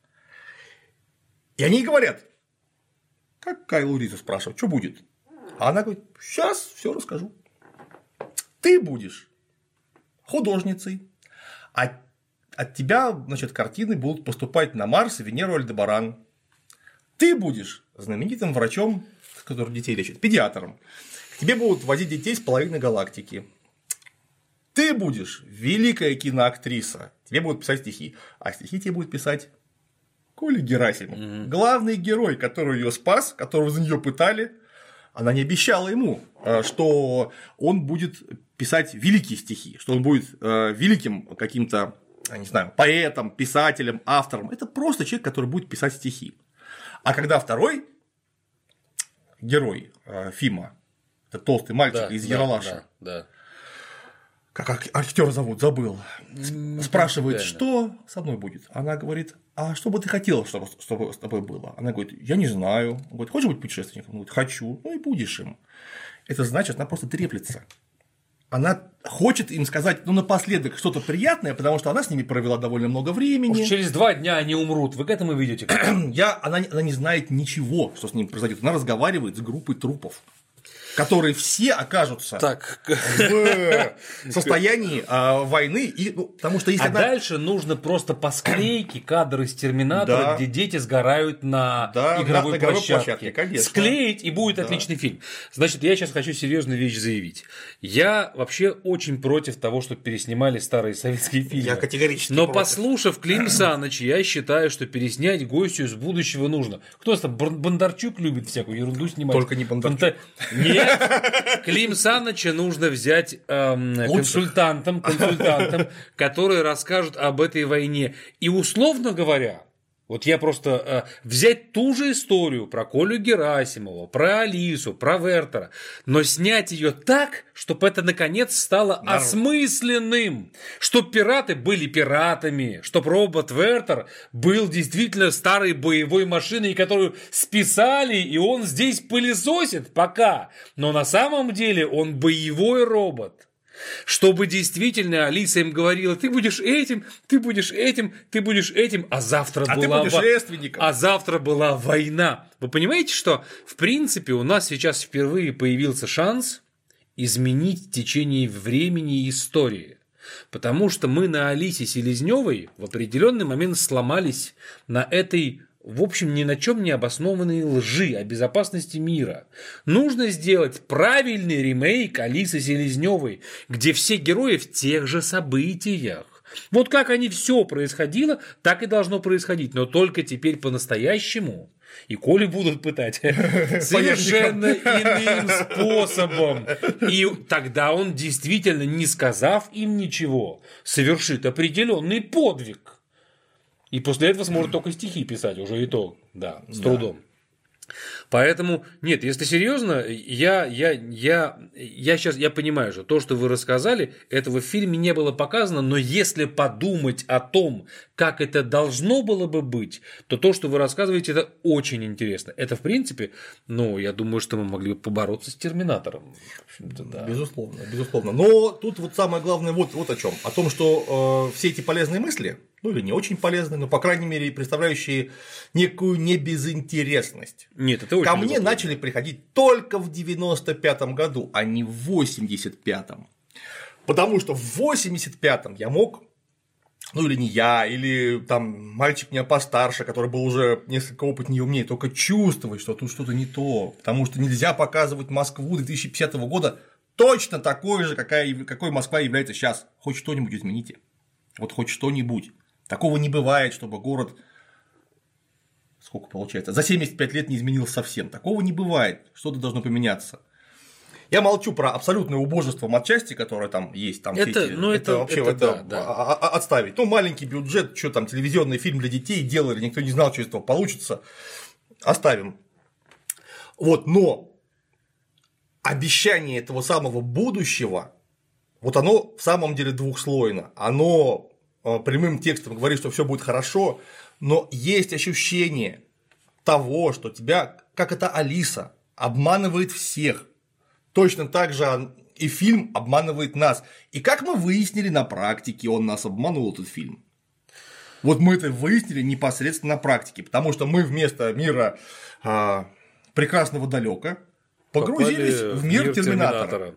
И они говорят, как Кайлу Ризу спрашивают, что будет? А она говорит, сейчас все расскажу. Ты будешь художницей, а от тебя, значит, картины будут поступать на Марс, Венеру, Альдебаран. Ты будешь знаменитым врачом, который детей лечит, педиатром. К тебе будут возить детей с половины галактики. Ты будешь великая киноактриса. Тебе будут писать стихи. А стихи тебе будет писать Коля Герасимов. Mm-hmm. Главный герой, который ее спас, которого за нее пытали. Она не обещала ему, что он будет писать великие стихи, что он будет великим каким-то, не знаю, поэтом, писателем, автором. Это просто человек, который будет писать стихи. А когда второй герой Фима, это толстый мальчик да, из Ералаша, да, да. как актера зовут, забыл, спрашивает, что со мной будет. Она говорит, а что бы ты хотела, чтобы, чтобы с тобой было? Она говорит, я не знаю. Он говорит, хочешь быть путешественником? Он говорит, хочу. Ну и будешь им. Это значит, она просто треплется. Она хочет им сказать, ну, напоследок что-то приятное, потому что она с ними провела довольно много времени. Уж через два дня они умрут. Вы к этому ведете? Я, она, она не знает ничего, что с ними произойдет. Она разговаривает с группой трупов, которые все окажутся так. в состоянии а, войны. И, ну, потому что если а она... дальше нужно просто по склейке кадры из Терминатора, да. где дети сгорают на да, игровой, на, площадке. площадке Склеить, и будет да. отличный фильм. Значит, я сейчас хочу серьезную вещь заявить. Я вообще очень против того, чтобы переснимали старые советские фильмы. Я категорически Но против. Послушав Клим Саныча, я считаю, что переснять «Гостью из будущего» нужно. Кто у нас там? Бондарчук любит всякую ерунду снимать. Только не Бондарчук. Нет. Клим Саныча нужно взять эм, консультантом, консультантом, которые расскажут об этой войне. И, условно говоря, вот я просто э, взять ту же историю про Колю Герасимова, про Алису, про Вертера, но снять ее так, чтобы это наконец стало Народ. осмысленным, чтобы пираты были пиратами, чтобы робот Вертер был действительно старой боевой машиной, которую списали, и он здесь пылесосит пока, но на самом деле он боевой робот. Чтобы действительно Алиса им говорила, ты будешь этим, ты будешь этим, ты будешь этим, а завтра а была ты будешь а завтра была война. Вы понимаете, что в принципе у нас сейчас впервые появился шанс изменить течение времени и истории. Потому что мы на Алисе Селезневой в определенный момент сломались на этой, в общем, ни на чем не обоснованной лжи о безопасности мира. Нужно сделать правильный ремейк Алисы Селезневой, где все герои в тех же событиях. Вот как они все происходило, так и должно происходить, но только теперь по-настоящему. И Колю будут пытать совершенно иным способом. И тогда он действительно, не сказав им ничего, совершит определенный подвиг. И после этого сможет только стихи писать, уже и то, да, с трудом. Поэтому, нет, если серьезно, я, я, я, я сейчас я понимаю, что то, что вы рассказали, этого в фильме не было показано, но если подумать о том, как это должно было бы быть, то то, что вы рассказываете, это очень интересно. Это, в принципе, ну, я думаю, что мы могли бы побороться с Терминатором. Да. Безусловно, безусловно. Но тут вот самое главное вот, вот о чем. О том, что э, все эти полезные мысли, ну или не очень полезные, но, по крайней мере, представляющие некую небезынтересность. Нет, это очень ко мне любопытно. начали приходить только в девяносто пятом году, а не в восемьдесят пятом. Потому что в восемьдесят пятом я мог, ну или не я, или там мальчик меня постарше, который был уже несколько опытнее и умнее, только чувствовать, что тут что-то не то. Потому что нельзя показывать Москву две тысячи пятидесятого года точно такой же, какая, какой Москва является сейчас. Хоть что-нибудь измените. Вот хоть что-нибудь. Такого не бывает, чтобы город, сколько получается, за семьдесят пять лет не изменился совсем. Такого не бывает, что-то должно поменяться. Я молчу про абсолютное убожество матчасти, которое там есть. Там это, эти, ну, это, это вообще это, это, да, да. отставить. Ну, маленький бюджет, что там, телевизионный фильм для детей делали, никто не знал, что из этого получится. Оставим. Вот, но обещание этого самого будущего, вот оно в самом деле двухслойно. Оно прямым текстом говорит, что все будет хорошо, но есть ощущение того, что тебя, как это Алиса, обманывает всех. Точно так же и фильм обманывает нас. И как мы выяснили на практике, он нас обманул, этот фильм. Вот мы это выяснили непосредственно на практике, потому что мы вместо мира а, прекрасного далека погрузились Попали в мир, мир Терминатора. Терминатора.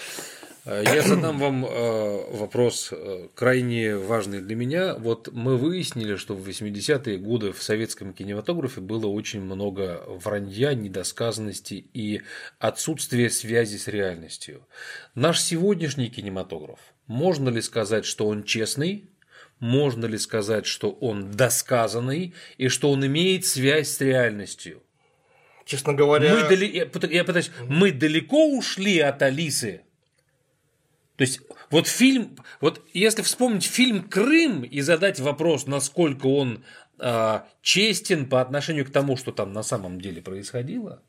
Я задам вам вопрос крайне важный для меня. Вот мы выяснили, что в восьмидесятые годы в советском кинематографе было очень много вранья, недосказанности и отсутствия связи с реальностью. Наш сегодняшний кинематограф, можно ли сказать, что он честный? Можно ли сказать, что он досказанный и что он имеет связь с реальностью? Честно говоря, мы, дали... я пытаюсь... мы далеко ушли от Алисы. То есть, вот фильм, вот если вспомнить фильм «Крым» и задать вопрос, насколько он э, честен по отношению к тому, что там на самом деле происходило,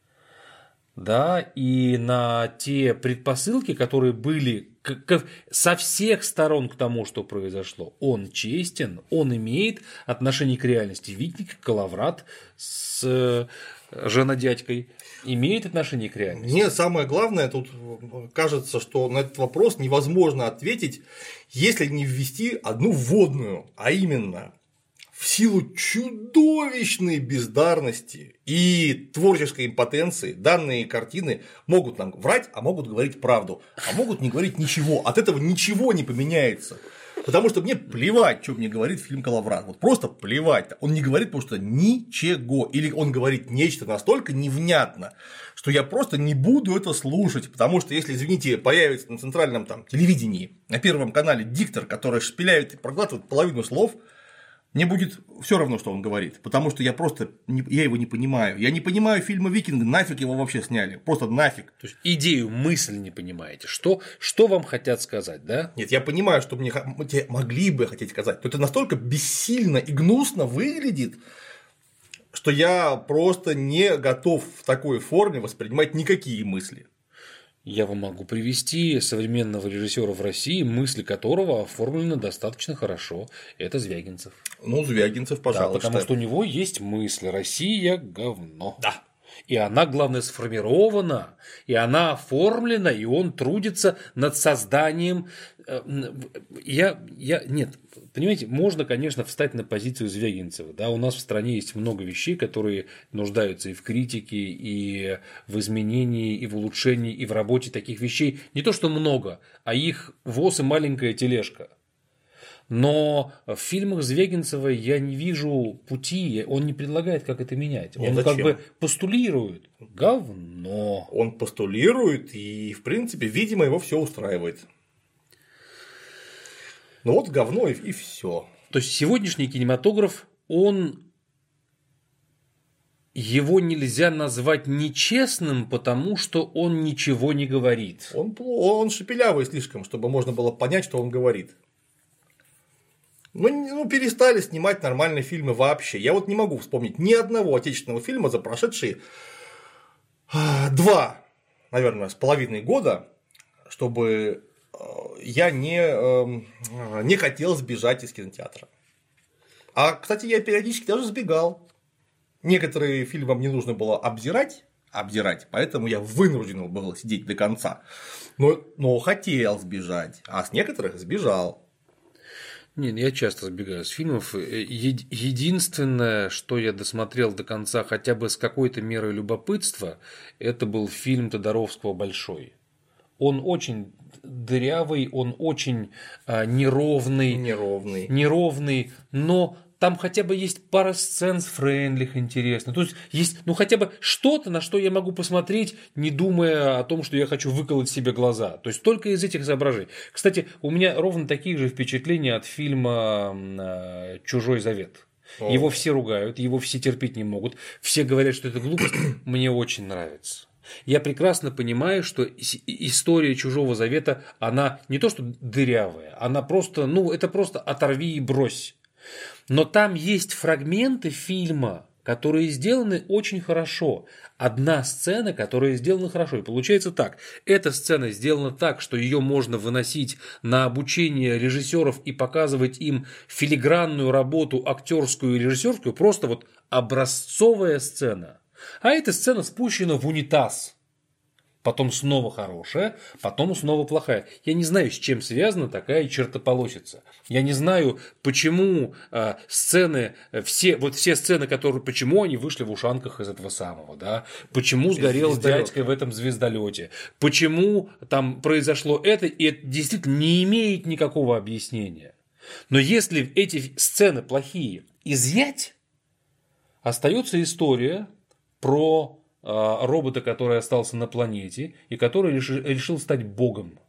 да, и на те предпосылки, которые были к, к, со всех сторон к тому, что произошло, он честен, он имеет отношение к реальности. Видите, как Калаврат с э, женодядькой имеет отношение к реальности? Мне самое главное, тут кажется, что на этот вопрос невозможно ответить, если не ввести одну вводную, а именно в силу чудовищной бездарности и творческой импотенции данные картины могут нам врать, а могут говорить правду, а могут не говорить ничего. От этого ничего не поменяется. Потому что мне плевать, что мне говорит фильм «Калаврат». Вот просто плевать. Он не говорит просто ничего. Или он говорит нечто настолько невнятно, что я просто не буду это слушать. Потому что если, извините, появится на центральном там, телевидении, на Первом канале диктор, который шпиляет и проглатывает половину слов, мне будет все равно, что он говорит, потому что я просто не, я его не понимаю. Я не понимаю фильма «Викинг», нафиг его вообще сняли, просто нафиг. То есть идею, мысль не понимаете, что, что вам хотят сказать, да? Нет, я понимаю, что мне могли бы хотеть сказать, но это настолько бессильно и гнусно выглядит, что я просто не готов в такой форме воспринимать никакие мысли. Я вам могу привести современного режиссера в России, мысли которого оформлены достаточно хорошо. Это Звягинцев. Ну, Звягинцев, пожалуйста. Да, потому что у него есть мысль: Россия говно. Да. И она, главное, сформирована, и она оформлена, и он трудится над созданием. Я, я, нет, понимаете, можно, конечно, встать на позицию Звягинцева. Да? У нас в стране есть много вещей, которые нуждаются и в критике, и в изменении, и в улучшении, и в работе таких вещей. Не то, что много, а их воз и маленькая тележка. Но в фильмах Звягинцева я не вижу пути, он не предлагает, как это менять. Он Нет, как бы постулирует говно. Он постулирует, и, в принципе, видимо, его все устраивает. Ну вот говно и, и все. То есть сегодняшний кинематограф, он его нельзя назвать нечестным, потому что он ничего не говорит. Он, он шепелявый слишком, чтобы можно было понять, что он говорит. Ну, ну, перестали снимать нормальные фильмы вообще. Я вот не могу вспомнить ни одного отечественного фильма за прошедшие два, наверное, с половиной года, чтобы я не, не хотел сбежать из кинотеатра. А, кстати, я периодически даже сбегал. Некоторые фильмы мне нужно было обзирать, обзирать, поэтому я вынужден был сидеть до конца. Но, но хотел сбежать, а с некоторых сбежал. Нет, я часто сбегаю с фильмов. Единственное, что я досмотрел до конца хотя бы с какой-то мерой любопытства, это был фильм Тодоровского «Большой». Он очень дырявый, он очень а, неровный, неровный, неровный, но там хотя бы есть пара сцен с Фрейндлих интересных. То есть есть, ну, хотя бы что-то, на что я могу посмотреть, не думая о том, что я хочу выколоть себе глаза. То есть только из этих соображений. Кстати, у меня ровно такие же впечатления от фильма «Чужой завет». О. Его все ругают, его все терпеть не могут. Все говорят, что это глупость. Мне очень нравится. Я прекрасно понимаю, что история «Чужого завета», она не то что дырявая, она просто, ну, это просто оторви и брось. Но там есть фрагменты фильма, которые сделаны очень хорошо. Одна сцена, которая сделана хорошо. И получается так. Эта сцена сделана так, что ее можно выносить на обучение режиссеров и показывать им филигранную работу актерскую и режиссерскую. Просто вот образцовая сцена. А эта сцена спущена в унитаз. Потом снова хорошая, потом снова плохая. Я не знаю, с чем связана такая чертополосица. Я не знаю, почему э, сцены, все, вот все сцены, которые, почему они вышли в ушанках из этого самого, да? Почему сгорел дядька в этом звездолете, почему там произошло это, и это действительно не имеет никакого объяснения. Но если эти сцены плохие изъять, остается история про робота, который остался на планете и который решил стать богом.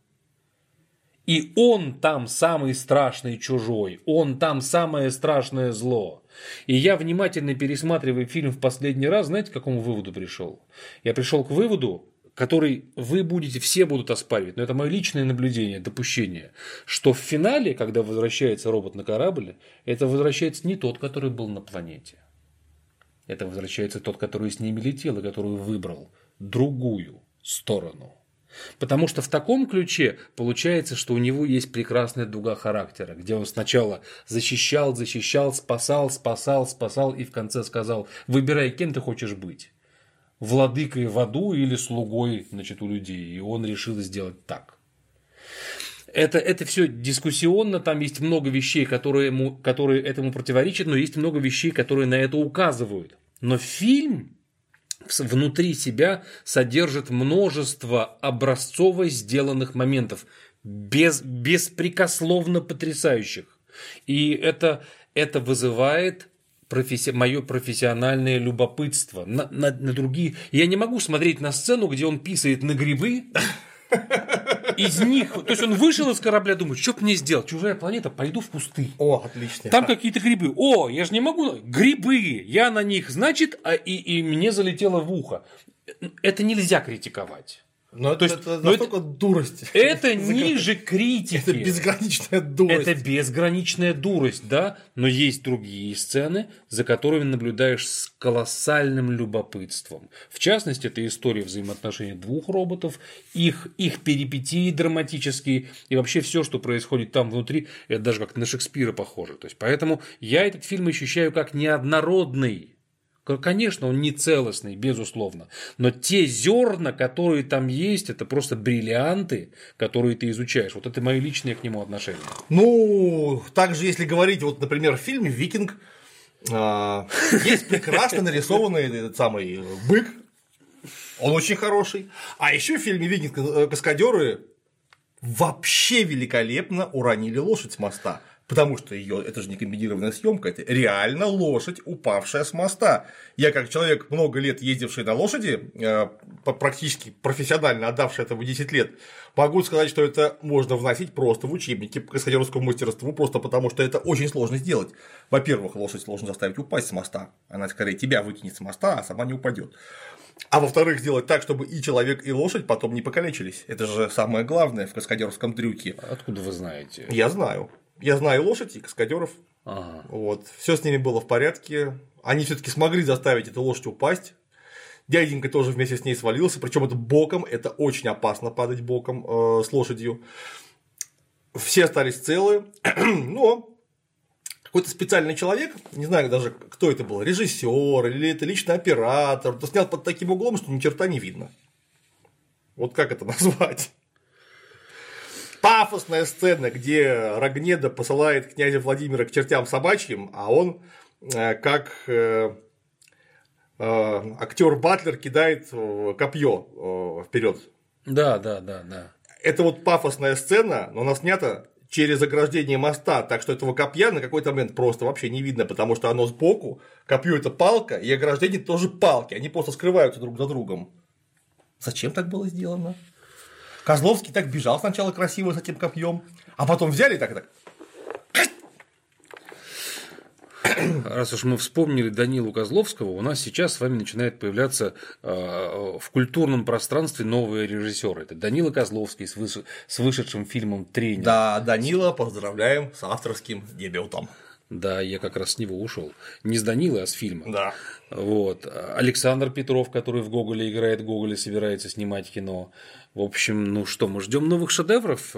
И он там самый страшный чужой, он там самое страшное зло. И я, внимательно пересматривая фильм в последний раз, знаете, к какому выводу пришел? Я пришел к выводу, который вы будете, все будут оспаривать, но это мое личное наблюдение, допущение, что в финале, когда возвращается робот на корабль, это возвращается не тот, который был на планете. Это возвращается тот, который с ними летел и который выбрал другую сторону. Потому что в таком ключе получается, что у него есть прекрасная дуга характера, где он сначала защищал, защищал, спасал, спасал, спасал и в конце сказал: выбирай, кем ты хочешь быть. Владыкой в аду или слугой, значит, у людей. И он решил сделать так. Это, это все дискуссионно, там есть много вещей, которые, ему, которые этому противоречат, но есть много вещей, которые на это указывают. Но фильм внутри себя содержит множество образцово сделанных моментов, без, беспрекословно потрясающих. И это, это вызывает професси... мое профессиональное любопытство на, на, на другие. Я не могу смотреть на сцену, где он писает на грибы. Из них, то есть он вышел из корабля, думает, что мне сделать? Чужая планета, пойду в кусты. О, отлично. Там какие-то грибы. О, я же не могу. Грибы. Я на них, значит, а, и, и мне залетело в ухо. Это нельзя критиковать. Но это, есть, это настолько это, дурость. Это ниже критики. Это безграничная дурость. Это безграничная дурость, да. Но есть другие сцены, за которыми наблюдаешь с колоссальным любопытством. В частности, это история взаимоотношений двух роботов, их, их перипетии драматические и вообще все, что происходит там внутри, это даже как на Шекспира похоже. То есть, поэтому я этот фильм ощущаю как неоднородный. Конечно, он не целостный, безусловно, но те зерна, которые там есть, это просто бриллианты, которые ты изучаешь. Вот это мое личное к нему отношение. Ну, также, если говорить, вот, например, в фильме «Викинг» есть прекрасно нарисованный этот самый бык, он очень хороший. А еще в фильме «Викинг» каскадеры вообще великолепно уронили лошадь с моста. Потому что ее, это же не комбинированная съемка, это реально лошадь, упавшая с моста. Я, как человек, много лет ездивший на лошади, практически профессионально отдавший этому десять лет, могу сказать, что это можно вносить просто в учебники по каскадерскому мастерству, просто потому что это очень сложно сделать. Во-первых, лошадь сложно заставить упасть с моста, она скорее тебя выкинет с моста, а сама не упадет. А во-вторых, сделать так, чтобы и человек, и лошадь потом не покалечились. Это же самое главное в каскадерском трюке. Откуда вы знаете? Я знаю. Я знаю лошадь и каскадеров. Ага. Вот. Все с ними было в порядке. Они все-таки смогли заставить эту лошадь упасть. Дяденька тоже вместе с ней свалился. Причем это боком. Это очень опасно падать боком э, с лошадью. Все остались целы. Но какой-то специальный человек, не знаю даже, кто это был, режиссер или это личный оператор, то снял под таким углом, что ни черта не видно. Вот как это назвать? Пафосная сцена, где Рогнеда посылает князя Владимира к чертям собачьим, а он, как э, э, актер Батлер, кидает копье вперед. Да, да, да, да. Это вот пафосная сцена, но она снята через ограждение моста, так что этого копья на какой-то момент просто вообще не видно, потому что оно сбоку, копье это палка, и ограждение тоже палки, они просто скрываются друг за другом. Зачем так было сделано? Козловский так бежал сначала красиво с этим копьем, а потом взяли и так и так. Раз уж мы вспомнили Данилу Козловского, у нас сейчас с вами начинает появляться э, в культурном пространстве новые режиссеры. Это Данила Козловский с, выш... с вышедшим фильмом «Тренер». Да, Данила, поздравляем с авторским дебютом. Да, я как раз с него ушел. Не с Данилы, а с фильма. Да. Вот. Александр Петров, который в Гоголе играет, Гоголе собирается снимать кино. В общем, ну что, мы ждем новых шедевров.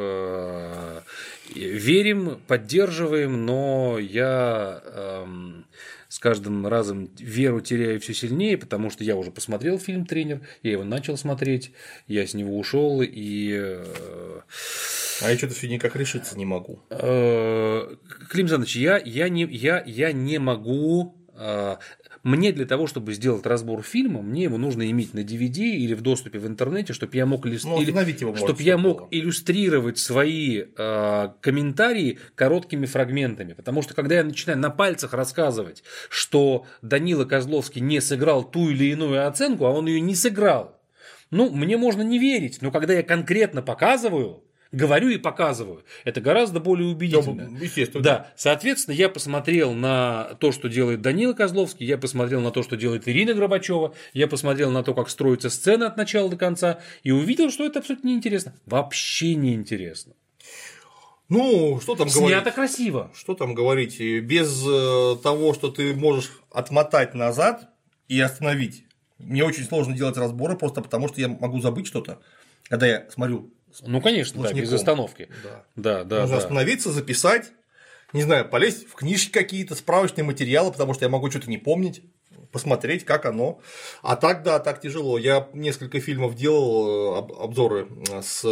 Верим, поддерживаем, но я эм, с каждым разом веру теряю все сильнее, потому что я уже посмотрел фильм «Тренер», я его начал смотреть, я с него ушел и. Э, а я что-то все никак решиться не могу. Э, Клим Александрович, я, я, не, я, я не могу. Э, Мне для того, чтобы сделать разбор фильма, мне его нужно иметь на ди ви ди или в доступе в интернете, чтобы я мог, иллюс... ну, или... чтобы я мог иллюстрировать свои э, комментарии короткими фрагментами. Потому что когда я начинаю на пальцах рассказывать, что Данила Козловский не сыграл ту или иную оценку, а он ее не сыграл, ну, мне можно не верить, но когда я конкретно показываю, говорю и показываю. Это гораздо более убедительно. Естественно. Да, соответственно, я посмотрел на то, что делает Данила Козловский, я посмотрел на то, что делает Ирина Горбачева, я посмотрел на то, как строится сцена от начала до конца, и увидел, что это абсолютно неинтересно. Вообще неинтересно. Ну, что там Снято говорить? Снято красиво. Что там говорить? Без того, что ты можешь отмотать назад и остановить. Мне очень сложно делать разборы, просто потому что я могу забыть что-то, когда я смотрю. Ну, конечно, да, без остановки. Да, да, да. Нужно да. остановиться, записать, не знаю, полезть в книжки какие-то, справочные материалы, потому что я могу что-то не помнить, посмотреть, как оно. А так, да, так тяжело. Я несколько фильмов делал, обзоры с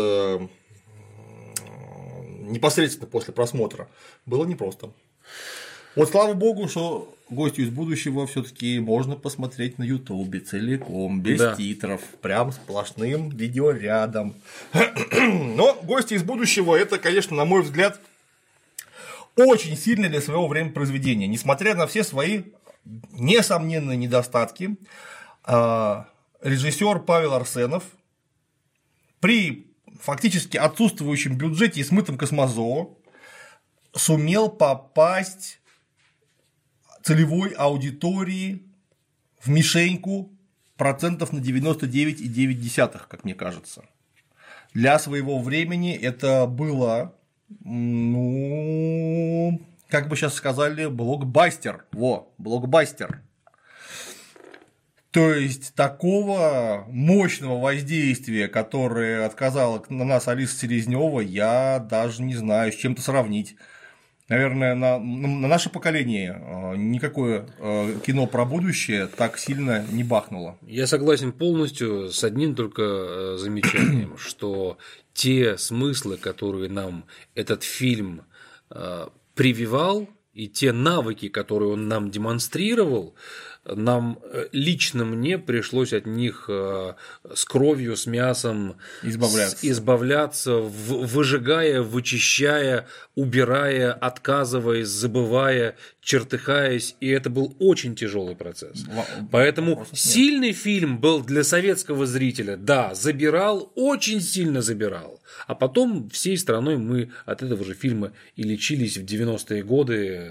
непосредственно после просмотра. Было непросто. Вот слава богу, что «Гостю из будущего» все-таки можно посмотреть на Ютубе целиком, без да. титров, прям сплошным видеорядом. Но «Гости из будущего» это, конечно, на мой взгляд, очень сильное для своего времени произведение. Несмотря на все свои несомненные недостатки, режиссер Павел Арсенов при фактически отсутствующем бюджете и смытом космозоо сумел попасть целевой аудитории в мишеньку процентов на девяносто девять целых девять десятых, как мне кажется. Для своего времени это было, ну, как бы сейчас сказали, блокбастер. Во, блокбастер. То есть такого мощного воздействия, которое отказала на нас Алиса Селезнева, я даже не знаю, с чем-то сравнить. Наверное, на, на наше поколение никакое кино про будущее так сильно не бахнуло. Я согласен полностью с одним только замечанием, что те смыслы, которые нам этот фильм прививал, и те навыки, которые он нам демонстрировал, нам, лично мне пришлось от них с кровью, с мясом избавляться, избавляться выжигая, вычищая, убирая, отказываясь, забывая, чертыхаясь, и это был очень тяжелый процесс. Поэтому сильный фильм был для советского зрителя, да, забирал, очень сильно забирал, а потом всей страной мы от этого же фильма и лечились в девяностые годы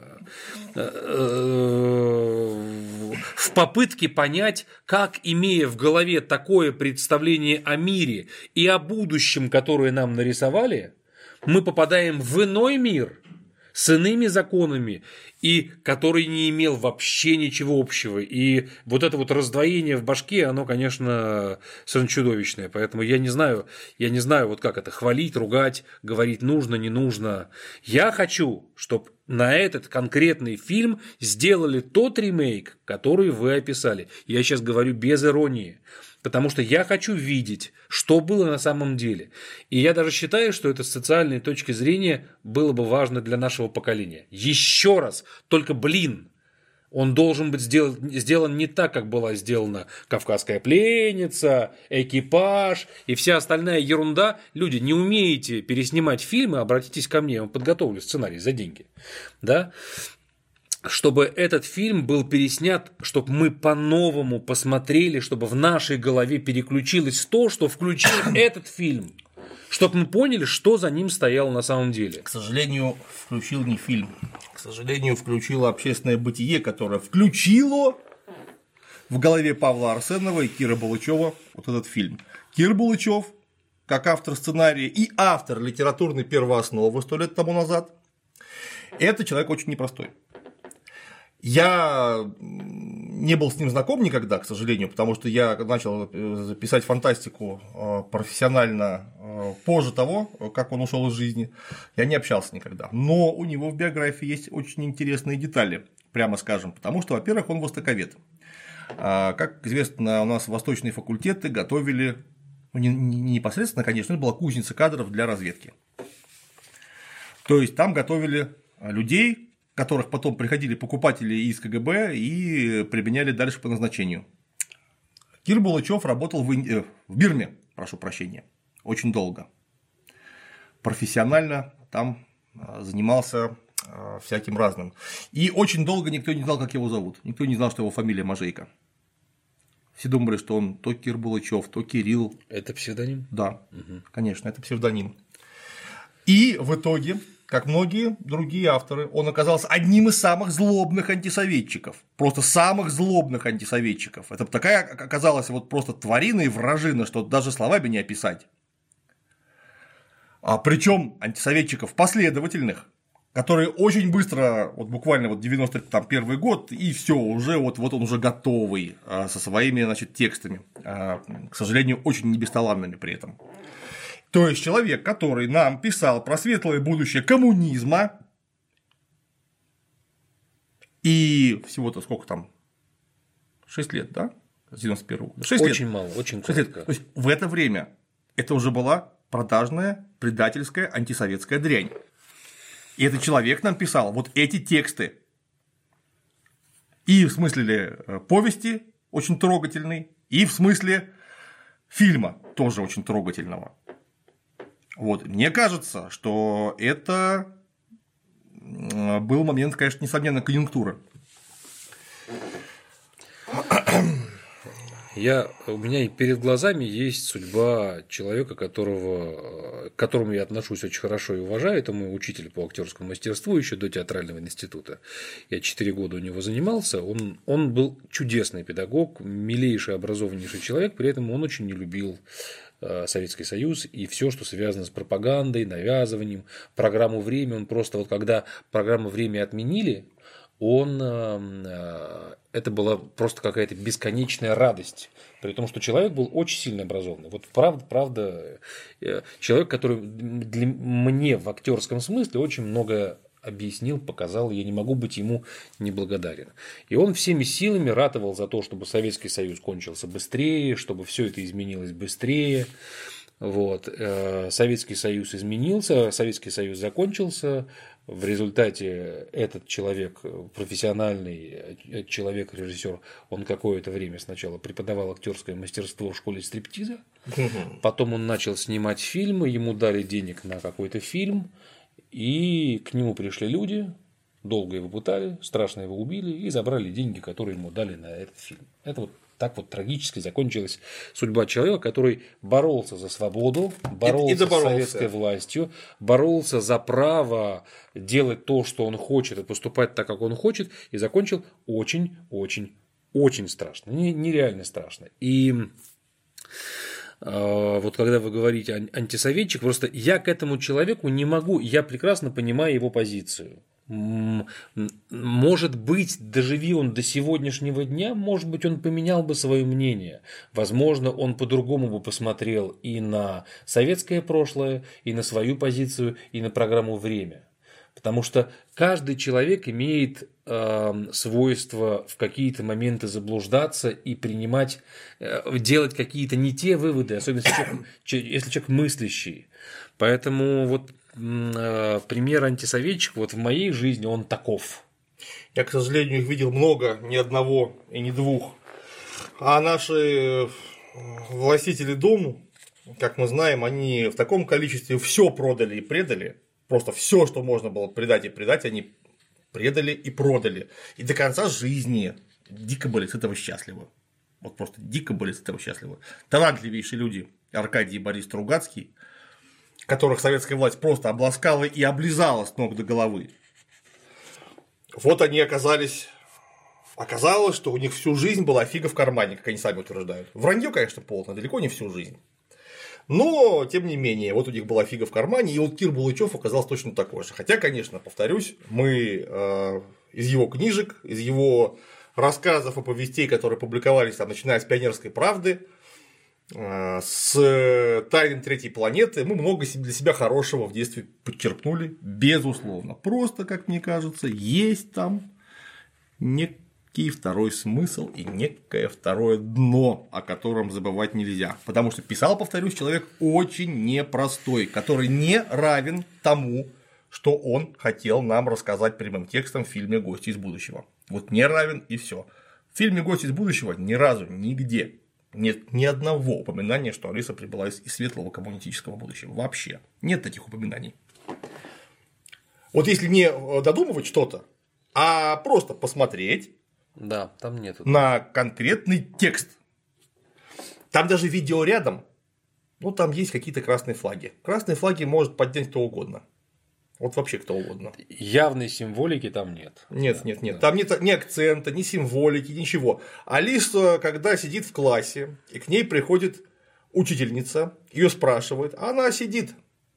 в попытке понять, как, имея в голове такое представление о мире и о будущем, которое нам нарисовали, мы попадаем в иной мир с иными законами, и который не имел вообще ничего общего. И вот это вот раздвоение в башке, оно, конечно, совершенно чудовищное. Поэтому я не знаю, я не знаю, вот как это, хвалить, ругать, говорить нужно, не нужно. Я хочу, чтобы на этот конкретный фильм сделали тот ремейк, который вы описали. Я сейчас говорю без иронии. Потому что я хочу видеть, что было на самом деле. И я даже считаю, что это с социальной точки зрения было бы важно для нашего поколения. Еще раз, только, блин, он должен быть сделан, сделан не так, как была сделана «Кавказская пленница», «Экипаж» и вся остальная ерунда. Люди, не умеете переснимать фильмы, обратитесь ко мне, я вам подготовлю сценарий за деньги. Да? Чтобы этот фильм был переснят, чтобы мы по-новому посмотрели, чтобы в нашей голове переключилось то, что включил этот фильм, чтобы мы поняли, что за ним стояло на самом деле. К сожалению, включил не фильм, к сожалению, включило общественное бытие, которое включило в голове Павла Арсенова и Киры Булычева вот этот фильм. Кир Булычев, как автор сценария и автор литературной первоосновы сто лет тому назад, это человек очень непростой. Я не был с ним знаком никогда, к сожалению, потому что я начал писать фантастику профессионально позже того, как он ушел из жизни. Я не общался никогда. Но у него в биографии есть очень интересные детали, прямо скажем, потому что, во-первых, он востоковед. Как известно, у нас восточные факультеты готовили, ну, не непосредственно, конечно, это была кузница кадров для разведки. То есть там готовили людей, которых потом приходили покупатели из ка гэ бэ и применяли дальше по назначению. Кир Булычев работал в, Инди... в Бирме, прошу прощения, очень долго. Профессионально там занимался всяким разным. И очень долго никто не знал, как его зовут. Никто не знал, что его фамилия Можейко. Все думали, что он то Кир Булычев, то Кирилл. Это псевдоним? Да, угу. Конечно, это псевдоним. И в итоге, как многие другие авторы, он оказался одним из самых злобных антисоветчиков. Просто самых злобных антисоветчиков. Это такая оказалась вот просто тварина и вражина, что даже словами не описать. А причем антисоветчиков последовательных, которые очень быстро, вот буквально вот девяносто первый год, и все, уже вот, вот он уже готовый со своими, значит, текстами. К сожалению, очень небесталанными при этом. То есть человек, который нам писал про светлое будущее коммунизма, и всего-то сколько там? шесть лет, да? С девяносто первого года. шесть очень лет. мало, очень коротко. То есть в это время это уже была продажная, предательская, антисоветская дрянь. И этот человек нам писал вот эти тексты. И в смысле повести очень трогательный, и в смысле фильма тоже очень трогательного. Вот. Мне кажется, что это был момент, конечно, несомненно, конъюнктуры. Я, у меня перед глазами есть судьба человека, которого, к которому я отношусь очень хорошо и уважаю. Это мой учитель по актерскому мастерству еще до театрального института. Я четыре года у него занимался. Он, он был чудесный педагог, милейший, образованнейший человек, при этом он очень не любил Советский Союз и все, что связано с пропагандой, навязыванием, программу «Время». Он просто вот когда программу «Время» отменили, он, это была просто какая-то бесконечная радость, при том, что человек был очень сильно образованный. Вот правда, правда, человек, который для мне в актерском смысле очень много объяснил, показал, я не могу быть ему неблагодарен. И он всеми силами ратовал за то, чтобы Советский Союз кончился быстрее, чтобы все это изменилось быстрее. Вот. Советский Союз изменился, Советский Союз закончился. В результате этот человек, профессиональный человек, режиссер, он какое-то время сначала преподавал актерское мастерство в школе стриптиза, потом он начал снимать фильмы, ему дали денег на какой-то фильм, и к нему пришли люди, долго его пытали, страшно его убили и забрали деньги, которые ему дали на этот фильм. Это вот так вот трагически закончилась судьба человека, который боролся за свободу, боролся и, и с советской властью, боролся за право делать то, что он хочет, и поступать так, как он хочет, и закончил очень-очень-очень страшно, нереально страшно. И э, вот когда вы говорите антисоветчик, просто я к этому человеку не могу, я прекрасно понимаю его позицию. Может быть, доживи он до сегодняшнего дня, может быть, он поменял бы свое мнение. Возможно, он по-другому бы посмотрел и на советское прошлое, и на свою позицию, и на программу «Время». Потому что каждый человек имеет э, свойство в какие-то моменты заблуждаться и принимать, э, делать какие-то не те выводы, особенно если человек, если человек мыслящий. Поэтому вот пример антисоветчик вот в моей жизни он таков. Я, к сожалению, их видел много, ни одного и ни двух. А наши властители Думы, как мы знаем, они в таком количестве все продали и предали. Просто все, что можно было предать и предать, они предали и продали. И до конца жизни дико были с этого счастливы. Вот просто дико были с этого счастливы. Талантливейшие люди Аркадий и Борис Стругацкий, которых советская власть просто обласкала и облизала с ног до головы. Вот они оказались. Оказалось, что у них всю жизнь была фига в кармане, как они сами утверждают. Вранье, конечно, полное, далеко не всю жизнь. Но, тем не менее, вот у них была фига в кармане, и вот Кир Булычев оказался точно такой же. Хотя, конечно, повторюсь, мы э, из его книжек, из его рассказов и повестей, которые публиковались там, начиная с «Пионерской правды», с «Тайны третьей планеты», мы много для себя хорошего в детстве подчеркнули, безусловно. Просто, как мне кажется, есть там некий второй смысл и некое второе дно, о котором забывать нельзя. Потому что писал, повторюсь, человек очень непростой, который не равен тому, что он хотел нам рассказать прямым текстом в фильме «Гости из будущего». Вот не равен и все. В фильме «Гости из будущего» ни разу, нигде нет ни одного упоминания, что Алиса прибыла из светлого коммунистического будущего. Вообще. Нет таких упоминаний. Вот если не додумывать что-то, а просто посмотреть да, там нету. На конкретный текст. Там даже видео рядом, ну там есть какие-то красные флаги. Красные флаги может поднять кто угодно. Вот вообще кто угодно. Явной символики там нет. Нет, нет, нет. Там нет ни акцента, ни символики, ничего. Алиса, когда сидит в классе, и к ней приходит учительница, ее спрашивает, а она сидит.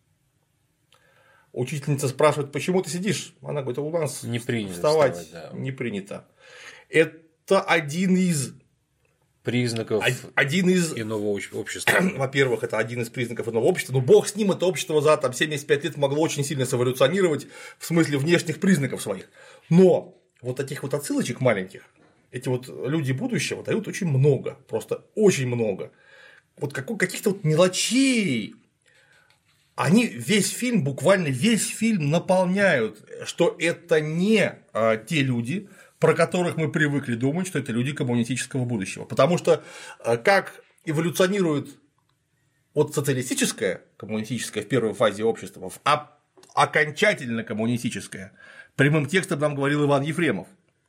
Учительница спрашивает, почему ты сидишь? Она говорит, у нас не принято вставать, вставать да. не принято. Это один из признаков один из... иного общества. Во-первых, это один из признаков иного общества. Но бог с ним, это общество за там, семьдесят пять лет могло очень сильно эволюционировать в смысле внешних признаков своих. Но вот таких вот отсылочек маленьких, эти вот люди будущего дают очень много. Просто очень много. Вот каких-то вот мелочей. Они весь фильм, буквально весь фильм наполняют, что это не а, те люди, про которых мы привыкли думать, что это люди коммунистического будущего. Потому что как эволюционирует вот социалистическое, коммунистическое в первой фазе общества, а окончательно коммунистическое, прямым текстом нам говорил Иван Ефремов.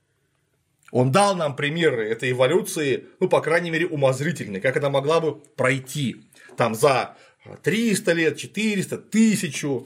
Он дал нам примеры этой эволюции, ну, по крайней мере, умозрительной, как она могла бы пройти там за триста лет, четыреста, тысячу.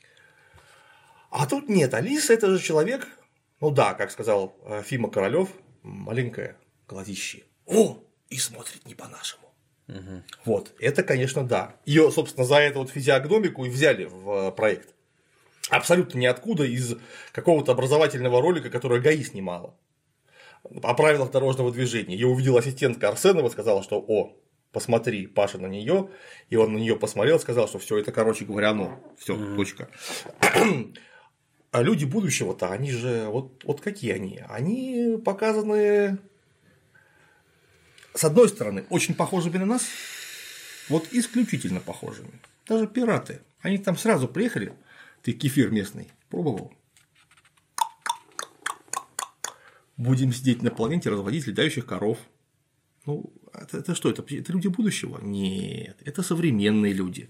А тут нет, Алиса – это же человек. Ну да, как сказал Фима Королёв, маленькое глазище. О, и смотрит не по-нашему. Угу. Вот, это, конечно, да. Ее, собственно, за эту вот физиогномику и взяли в проект. Абсолютно ниоткуда, из какого-то образовательного ролика, который ГАИ снимала. О правилах дорожного движения. Ее увидела ассистентка Арсенова, сказала, что о, посмотри, Паша, на нее. И он на нее посмотрел, сказал, что все это, короче говоря, ну, все, угу. Точка. А люди будущего-то, они же, вот, вот какие они? Они показаны, с одной стороны, очень похожими на нас, Вот исключительно похожими. Даже пираты. Они там сразу приехали. Ты кефир местный пробовал? Будем сидеть на планете, разводить летающих коров. Ну, это, это что? Это, это люди будущего? Нет, это современные люди,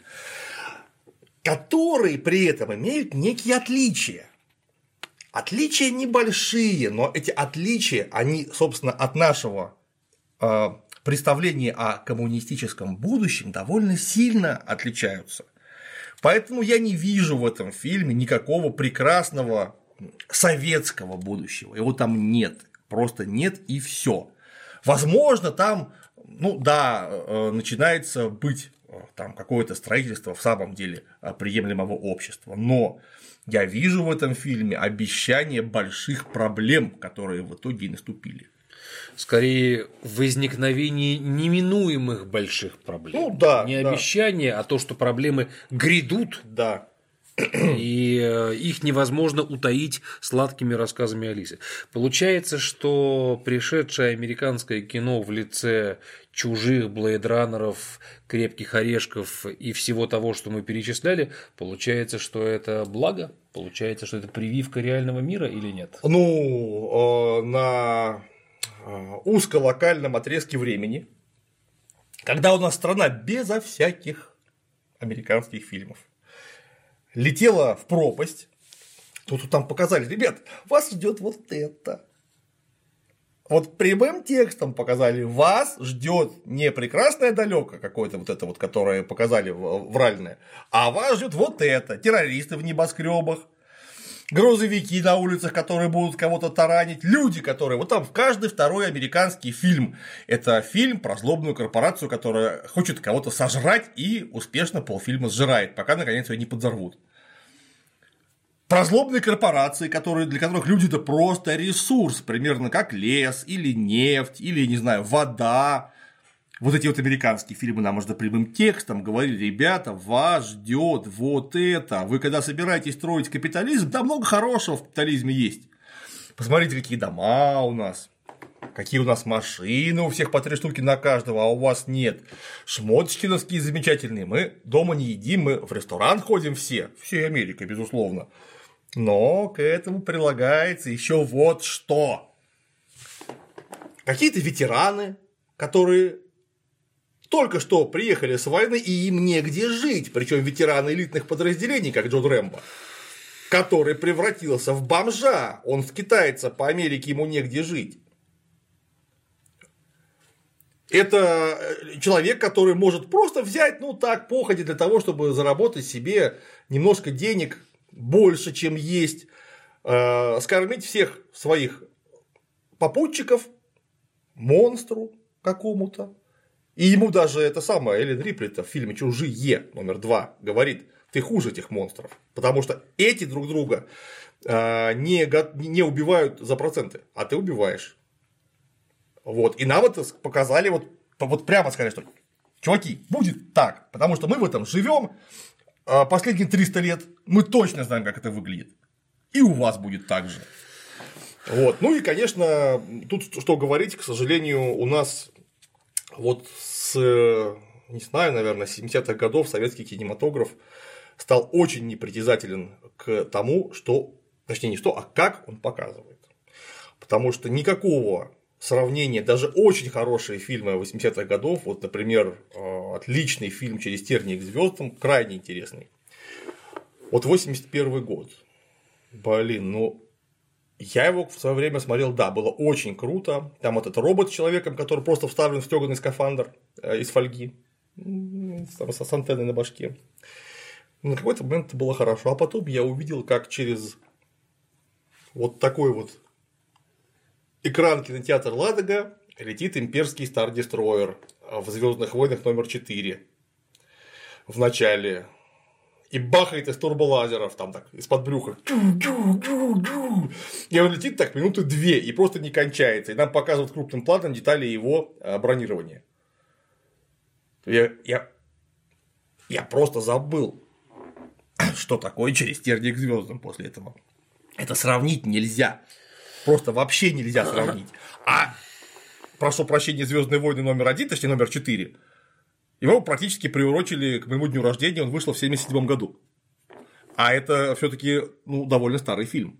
которые при этом имеют некие отличия. Отличия небольшие, но эти отличия, они, собственно, от нашего э, представления о коммунистическом будущем довольно сильно отличаются. Поэтому я не вижу в этом фильме никакого прекрасного советского будущего. Его там нет. Просто нет и все. Возможно, там, ну да, начинается быть там какое-то строительство в самом деле приемлемого общества. Но я вижу в этом фильме обещание больших проблем, которые в итоге и наступили. Скорее, возникновение неминуемых больших проблем. Ну, да, не да. обещание, а то, что проблемы грядут. Да. И их невозможно утаить сладкими рассказами Алисы. Получается, что пришедшее американское кино в лице чужих, блейдранеров, крепких орешков и всего того, что мы перечисляли, получается, что это благо? Получается, что это прививка реального мира или нет? Ну, на узколокальном отрезке времени, когда у нас страна безо всяких американских фильмов летела в пропасть, то тут там показали: ребят, вас ждет вот это. Вот прямым текстом показали: вас ждет не прекрасное далеко какое-то вот это вот, которое показали вральное, а вас ждет вот это: террористы в небоскребах, грузовики на улицах, которые будут кого-то таранить, люди, которые… Вот там в каждый второй американский фильм – это фильм про злобную корпорацию, которая хочет кого-то сожрать и успешно полфильма сжирает, пока наконец ее не подзорвут. Про злобные корпорации, которые, для которых люди – это просто ресурс, примерно как лес, или нефть, или, не знаю, вода. Вот эти вот американские фильмы нам уже прямым текстом говорили: ребята, вас ждет вот это. Вы когда собираетесь строить капитализм, там много хорошего в капитализме есть. Посмотрите, какие дома у нас, какие у нас машины, у всех по три штуки на каждого, а у вас нет. Шмоточки носки замечательные. Мы дома не едим, мы в ресторан ходим все, всей Америкой, безусловно. Но к этому прилагается еще вот что. Какие-то ветераны, которые только что приехали с войны, и им негде жить, причем ветераны элитных подразделений, как Джон Рэмбо, который превратился в бомжа, он скитается по Америке, ему негде жить. Это человек, который может просто взять, ну так, походе для того, чтобы заработать себе немножко денег больше, чем есть, э, скормить всех своих попутчиков монстру какому-то. И ему даже это самое Эллен Рипли в фильме «Чужие» номер два говорит: ты хуже этих монстров, потому что эти друг друга э, не, не убивают за проценты, а ты убиваешь. Вот. И нам это показали, вот, вот прямо сказали, что чуваки, будет так, потому что мы в этом живем э, последние триста лет, мы точно знаем, как это выглядит. И у вас будет так же. Вот. Ну и, конечно, тут что говорить, к сожалению, у нас вот с, не знаю, наверное, семидесятых годов советский кинематограф стал очень непритязателен к тому, что, точнее, не что, а как он показывает. Потому что никакого сравнения, даже очень хорошие фильмы восьмидесятых годов, вот, например, отличный фильм «Через тернии к звездам», крайне интересный. Вот восемьдесят первый год. Блин, ну. Я его в свое время смотрел, да, было очень круто. Там вот этот робот с человеком, который просто вставлен в стёганый скафандр из фольги, с антенной на башке. На какой-то момент это было хорошо. А потом я увидел, как через вот такой вот экран кинотеатр Ладога летит имперский Star Destroyer в «Звездных войнах» номер четыре в начале. И бахает из турболазеров, там так, из-под брюха. И он летит так минуты две, и просто не кончается. И нам показывают крупным планом детали его бронирования. Я, я, я просто забыл, что такое «Через тернии к звездам» после этого. Это сравнить нельзя. Просто вообще нельзя сравнить. А, прошу прощения, «Звездные войны» номер один, точнее номер четыре. Его практически приурочили к моему дню рождения, он вышел в семьдесят седьмом году. А это все-таки ну, довольно старый фильм.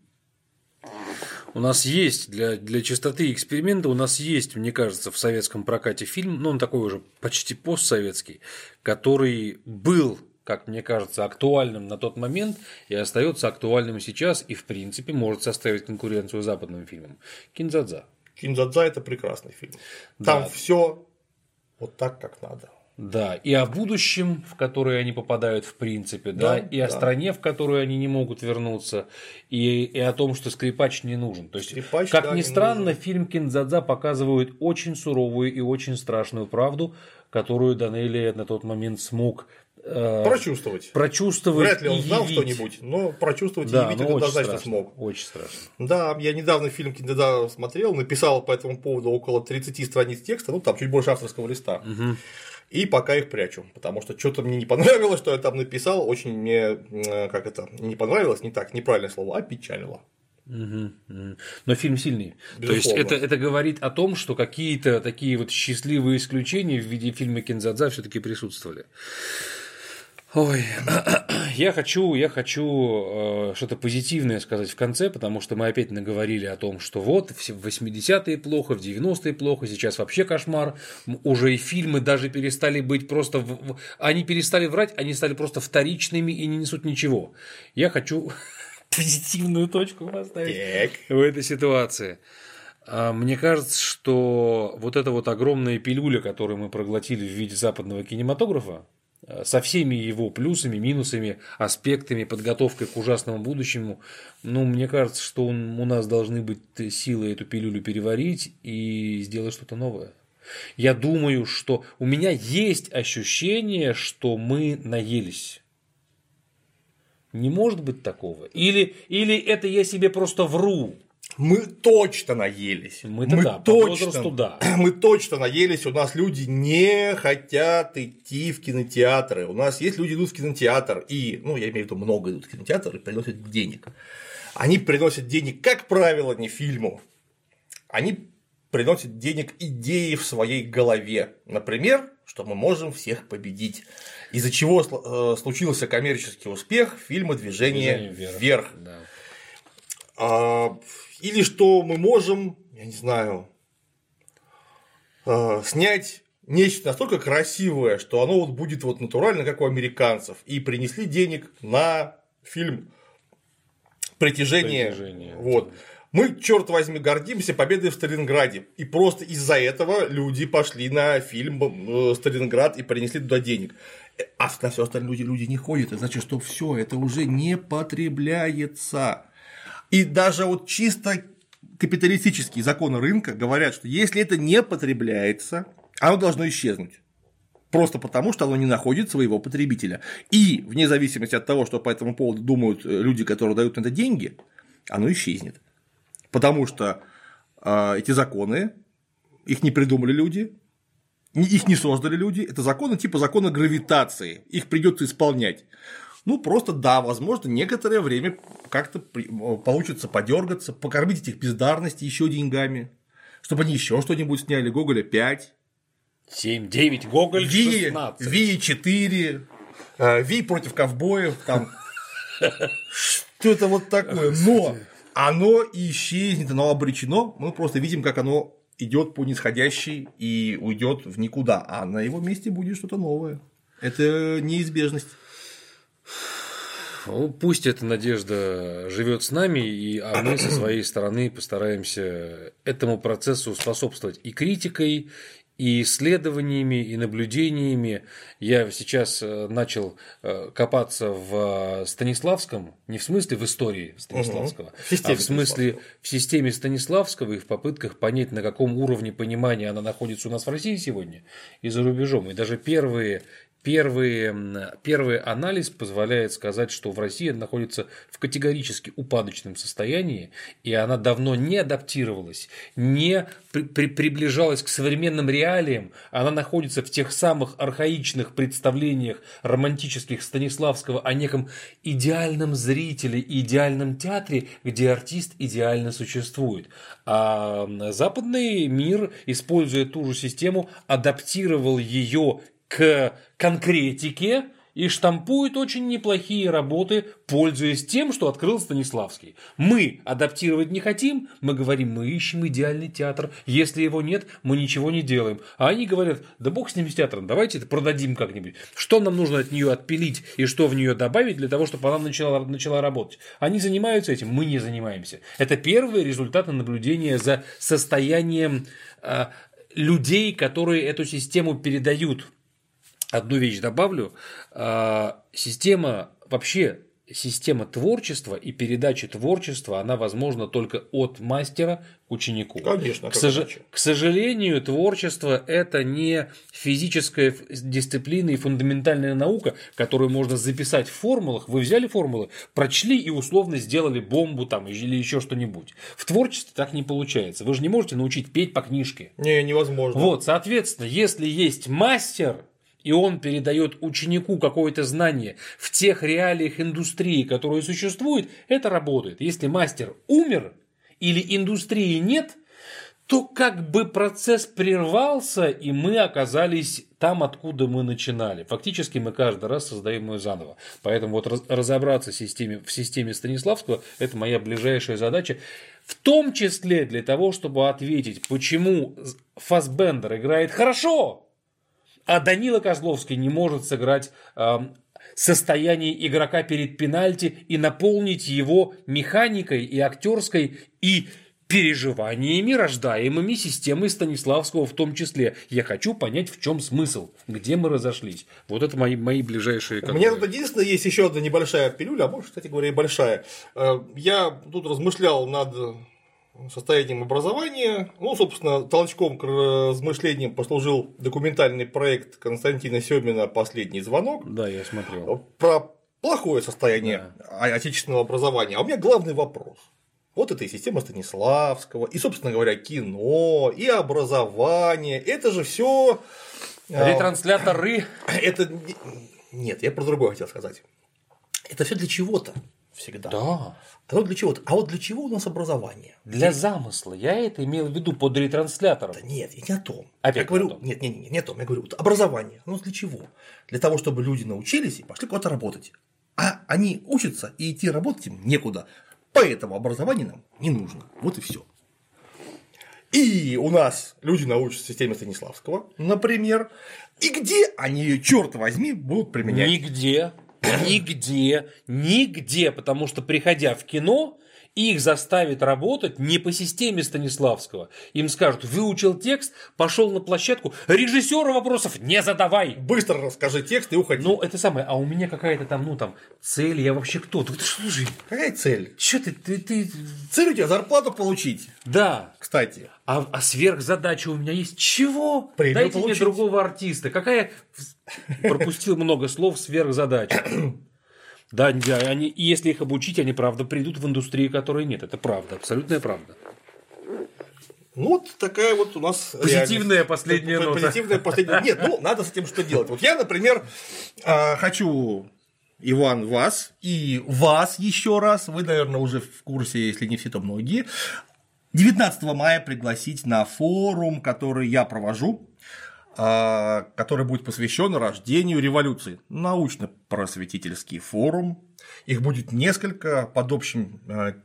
У нас есть, для, для чистоты эксперимента, у нас есть, мне кажется, в советском прокате фильм, ну, он такой уже почти постсоветский, который был, как мне кажется, актуальным на тот момент и остается актуальным сейчас, и, в принципе, может составить конкуренцию западным фильмам. «Кин-дза-дза». «Кин-дза-дза» – это прекрасный фильм. Там Да. все вот так, как надо. Да, и о будущем, в которое они попадают в принципе, да, Да, и о да. стране, в которую они не могут вернуться, и, и о том, что скрипач не нужен. То есть, Скрипач, как да, ни не странно, нужен. фильм «Кин-дза-дза» показывает очень суровую и очень страшную правду, которую Данелия на тот момент смог э, Прочувствовать. прочувствовать. Вряд ли он и знал явить. что-нибудь, но прочувствовать Да, и явить но это очень однозначно страшно, смог. очень страшно. Да, я недавно фильм «Кин-дза-дза» смотрел, написал по этому поводу около тридцати страниц текста, ну там чуть больше авторского листа. Угу. И пока их прячу, потому что что-то мне не понравилось, что я там написал, очень мне, как это, не понравилось, не так, неправильное слово, а печалило. Угу. Но фильм сильный. Безусловно. То есть это, это говорит о том, что какие-то такие вот счастливые исключения в виде фильма «Кин-дза-дза» все-таки присутствовали. Ой, я хочу, я хочу э, что-то позитивное сказать в конце, потому что мы опять наговорили о том, что вот в восьмидесятые плохо, в девяностые плохо, сейчас вообще кошмар, уже и фильмы даже перестали быть просто, в... они перестали врать, они стали просто вторичными и не несут ничего. Я хочу позитивную точку поставить Так. в этой ситуации. Мне кажется, что вот эта вот огромная пилюля, которую мы проглотили в виде западного кинематографа, со всеми его плюсами, минусами, аспектами, подготовкой к ужасному будущему, ну, мне кажется, что он, у нас должны быть силы эту пилюлю переварить и сделать что-то новое. Я думаю, что у меня есть ощущение, что мы наелись. Не может быть такого? Или, или это я себе просто вру? Мы точно наелись. Мы-то мы да, по точно, возрасту да. Мы точно наелись. У нас люди не хотят идти в кинотеатры. У нас есть люди, идут в кинотеатр. И, ну, я имею в виду, много идут в кинотеатр и приносят денег. Они приносят денег, как правило, не фильму. Они приносят денег идеи в своей голове. Например, что мы можем всех победить. Из-за чего случился коммерческий успех фильма «Движение, Движение вверх». вверх. Да. А, или что мы можем, я не знаю, а, снять нечто настолько красивое, что оно вот будет вот натурально, как у американцев. И принесли денег на фильм «Притяжение». «Притяжение». Вот. Мы, черт возьми, гордимся победой в Сталинграде. И просто из-за этого люди пошли на фильм «Сталинград» и принесли туда денег. А на все остальные люди, люди не ходят. Это значит, что все это уже не потребляется. И даже вот чисто капиталистические законы рынка говорят, что если это не потребляется, оно должно исчезнуть. Просто потому, что оно не находит своего потребителя. И вне зависимости от того, что по этому поводу думают люди, которые дают на это деньги, оно исчезнет. Потому что э, эти законы, их не придумали люди, их не создали люди, это законы типа закона гравитации, их придется исполнять. Ну, просто да, возможно, некоторое время как-то получится подергаться, покормить этих бездарностей еще деньгами, чтобы они еще что-нибудь сняли. Гоголя пять. семь, девять, Гоголь Ви, шестнадцать. Ви четыре, Ви против ковбоев, там что-то вот такое. Но оно исчезнет, оно обречено. Мы просто видим, как оно идет по нисходящей и уйдет в никуда. А на его месте будет что-то новое. Это неизбежность. Пусть эта надежда живет с нами, и, а мы со своей стороны постараемся этому процессу способствовать и критикой, и исследованиями, и наблюдениями. Я сейчас начал копаться в Станиславском, не в смысле в истории Станиславского, угу. а в смысле в системе Станиславского и в попытках понять, на каком уровне понимания она находится у нас в России сегодня и за рубежом. И даже первые Первый, первый анализ позволяет сказать, что в России она находится в категорически упадочном состоянии, и она давно не адаптировалась, не при, при, приближалась к современным реалиям, она находится в тех самых архаичных представлениях романтических Станиславского о неком идеальном зрителе, идеальном театре, где артист идеально существует. А западный мир, используя ту же систему, адаптировал ее к конкретике и штампует очень неплохие работы, пользуясь тем, что открыл Станиславский. Мы адаптировать не хотим, мы говорим, мы ищем идеальный театр, если его нет, мы ничего не делаем. А они говорят, да бог с ним с театром, давайте это продадим как-нибудь. Что нам нужно от нее отпилить и что в нее добавить для того, чтобы она начала, начала работать? Они занимаются этим, мы не занимаемся. Это первые результаты наблюдения за состоянием э, людей, которые эту систему передают. Одну вещь добавлю. Система, вообще система творчества и передачи творчества, она возможна только от мастера к ученику. Конечно. К, сож... к сожалению, творчество – это не физическая дисциплина и фундаментальная наука, которую можно записать в формулах. Вы взяли формулы, прочли и условно сделали бомбу там, или еще что-нибудь. В творчестве так не получается. Вы же не можете научить петь по книжке. Не, невозможно. Вот, соответственно, если есть мастер, и он передает ученику какое-то знание в тех реалиях индустрии, которые существуют, это работает. Если мастер умер или индустрии нет, то как бы процесс прервался, и мы оказались там, откуда мы начинали. Фактически мы каждый раз создаем ее заново. Поэтому вот разобраться в системе, в системе Станиславского – это моя ближайшая задача. В том числе для того, чтобы ответить, почему Фассбендер играет хорошо, а Данила Козловский не может сыграть э, состояние игрока перед пенальти и наполнить его механикой и актерской и переживаниями, рождаемыми системой Станиславского в том числе. Я хочу понять, в чем смысл, где мы разошлись. Вот это мои, мои ближайшие... У меня тут единственное есть еще одна небольшая пилюля, а может, кстати говоря, и большая. Я тут размышлял над состоянием образования. Ну, собственно, толчком к размышлениям послужил документальный проект Константина Семина «Последний звонок». Да, я смотрел. Про плохое состояние да. отечественного образования. А у меня главный вопрос. Вот это и система Станиславского, и, собственно говоря, кино, и образование. Это же все. Ретрансляторы. Это. Нет, я про другое хотел сказать. Это все для чего-то всегда. Да. А вот для чего-то. А вот для чего у нас образование? Для замысла. Я это имел в виду под ретранслятором. Да нет, я не о том. Опять я говорю, о том. Нет, нет, нет, не о том. Я говорю, вот образование. Ну для чего? Для того, чтобы люди научились и пошли куда-то работать. А они учатся, и идти работать им некуда. Поэтому образование нам не нужно. Вот и все. И у нас люди научатся системе Станиславского, например. И где они ее, черт возьми, будут применять? Нигде. Нигде, нигде, потому что, приходя в кино, их заставят работать не по системе Станиславского. Им скажут, выучил текст, пошел на площадку, режиссеру вопросов не задавай. Быстро расскажи текст и уходи. Ну, это самое, а у меня какая-то там, ну, там, цель, я вообще кто? Ты, слушай, какая цель? Че ты, ты, ты... Цель у тебя зарплату получить. Да. Кстати. А, а сверхзадача у меня есть. Чего? Премию Дайте получить. мне другого артиста. Какая... Пропустил много слов сверхзадача. Да, да, они, и если их обучить, они правда придут в индустрию, которой нет. Это правда, абсолютная правда. Ну, вот такая вот у нас позитивная последняя нота. Позитивная последняя. Нет, ну, надо с этим что делать. Вот я, например, хочу, Иван, вас и вас еще раз, вы, наверное, уже в курсе, если не все, то многие, девятнадцатого мая пригласить на форум, который я провожу, который будет посвящен рождению революции. Научно-просветительский форум. Их будет несколько под общим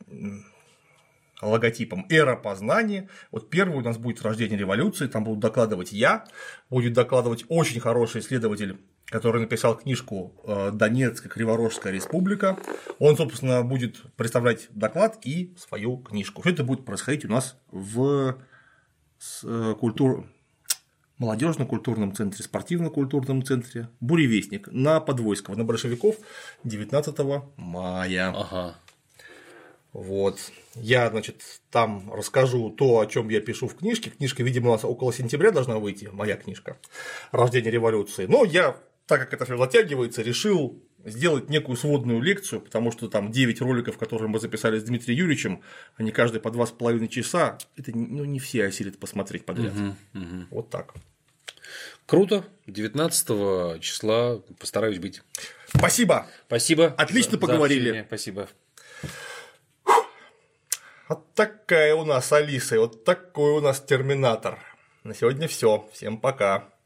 логотипом «Эра познания». Вот первый у нас будет рождение революции, там буду докладывать я, будет докладывать очень хороший исследователь, который написал книжку «Донецкая Криворожская республика». Он, собственно, будет представлять доклад и свою книжку. Все это будет происходить у нас в культуре. Молодежно-культурном центре, спортивно-культурном центре, Буревестник на Подвойского, на Большевиков девятнадцатого мая. Ага. Вот. Я, значит, там расскажу то, о чем я пишу в книжке. Книжка, видимо, у нас около сентября должна выйти, моя книжка «Рождение революции». Но я, так как это все затягивается, решил сделать некую сводную лекцию, потому что там девять роликов, которые мы записали с Дмитрием Юрьевичем, они каждый по два с половиной часа, это ну, не все осилят посмотреть подряд. Угу, угу. Вот так. Круто. девятнадцатого числа постараюсь быть. Спасибо. Спасибо. Отлично за, поговорили. За Спасибо. Вот такая у нас Алиса, и вот такой у нас Терминатор. На сегодня все. Всем пока.